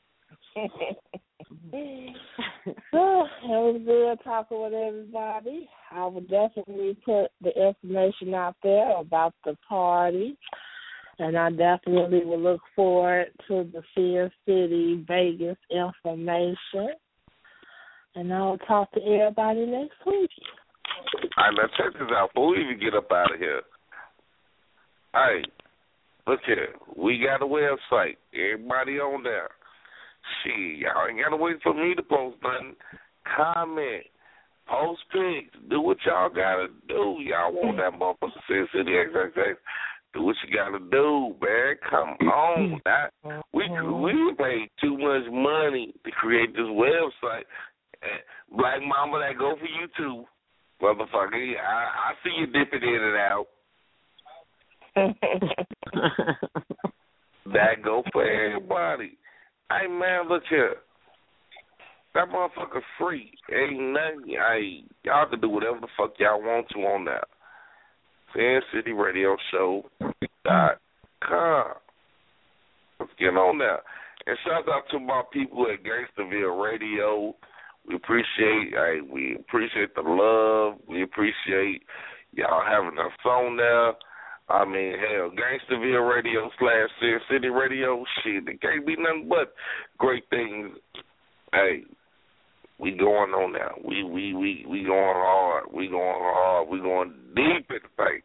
It was good talking with everybody. I would definitely put the information out there about the party, and I definitely will look forward to the Sin City Vegas information. And I'll talk to everybody next week. All right, now check this out. Before we even get up out of here, all right, look here. We got a website. Everybody on there. Shit, y'all ain't got to wait for me to post nothing. Comment. Post pics. Do what y'all got to do. Y'all want that motherfucker Sin City XXX. Do what you got to do, man. Come on. We paid too much money to create this website. Black Mama, that go for you too. Motherfucker, I see you dipping in and out. That go for everybody. Hey, man, look here. That motherfucker free. Ain't nothing. Y'all can do whatever the fuck y'all want to on that. SinCityRadioShow.com. Let's get on there. And shout out to my people at Gangsterville Radio. We appreciate the love. We appreciate y'all having us on there. I mean, hell, Gangsterville Radio / Sin City Radio, shit, it can't be nothing but great things. Hey, We going on now. We going hard. We going hard. We going deep in the paint.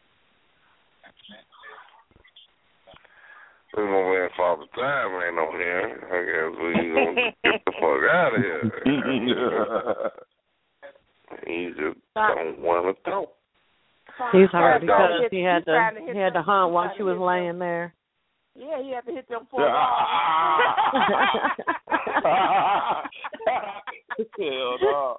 We're going to win Father Time ain't on here. I guess we going to get the fuck out of here. He just don't want to talk. He's hurt because he had to hunt while she was laying there. Yeah, he had to hit them 4 Hell no.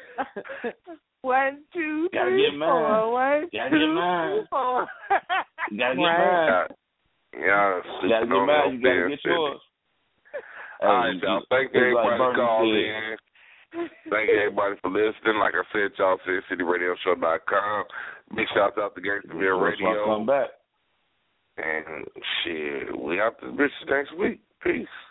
1, 2, 3, 4. Gotta get mine. 1, 2, 3, 4. You gotta get mine. Yeah, you gotta get mine. You gotta get yours. All right, y'all. Thank everybody for calling in. Thank everybody for listening. Like I said, y'all, CityRadioShow.com. Big shout out to Gangsterville Radio. Come back. And shit, we out to the bitches next week. Peace.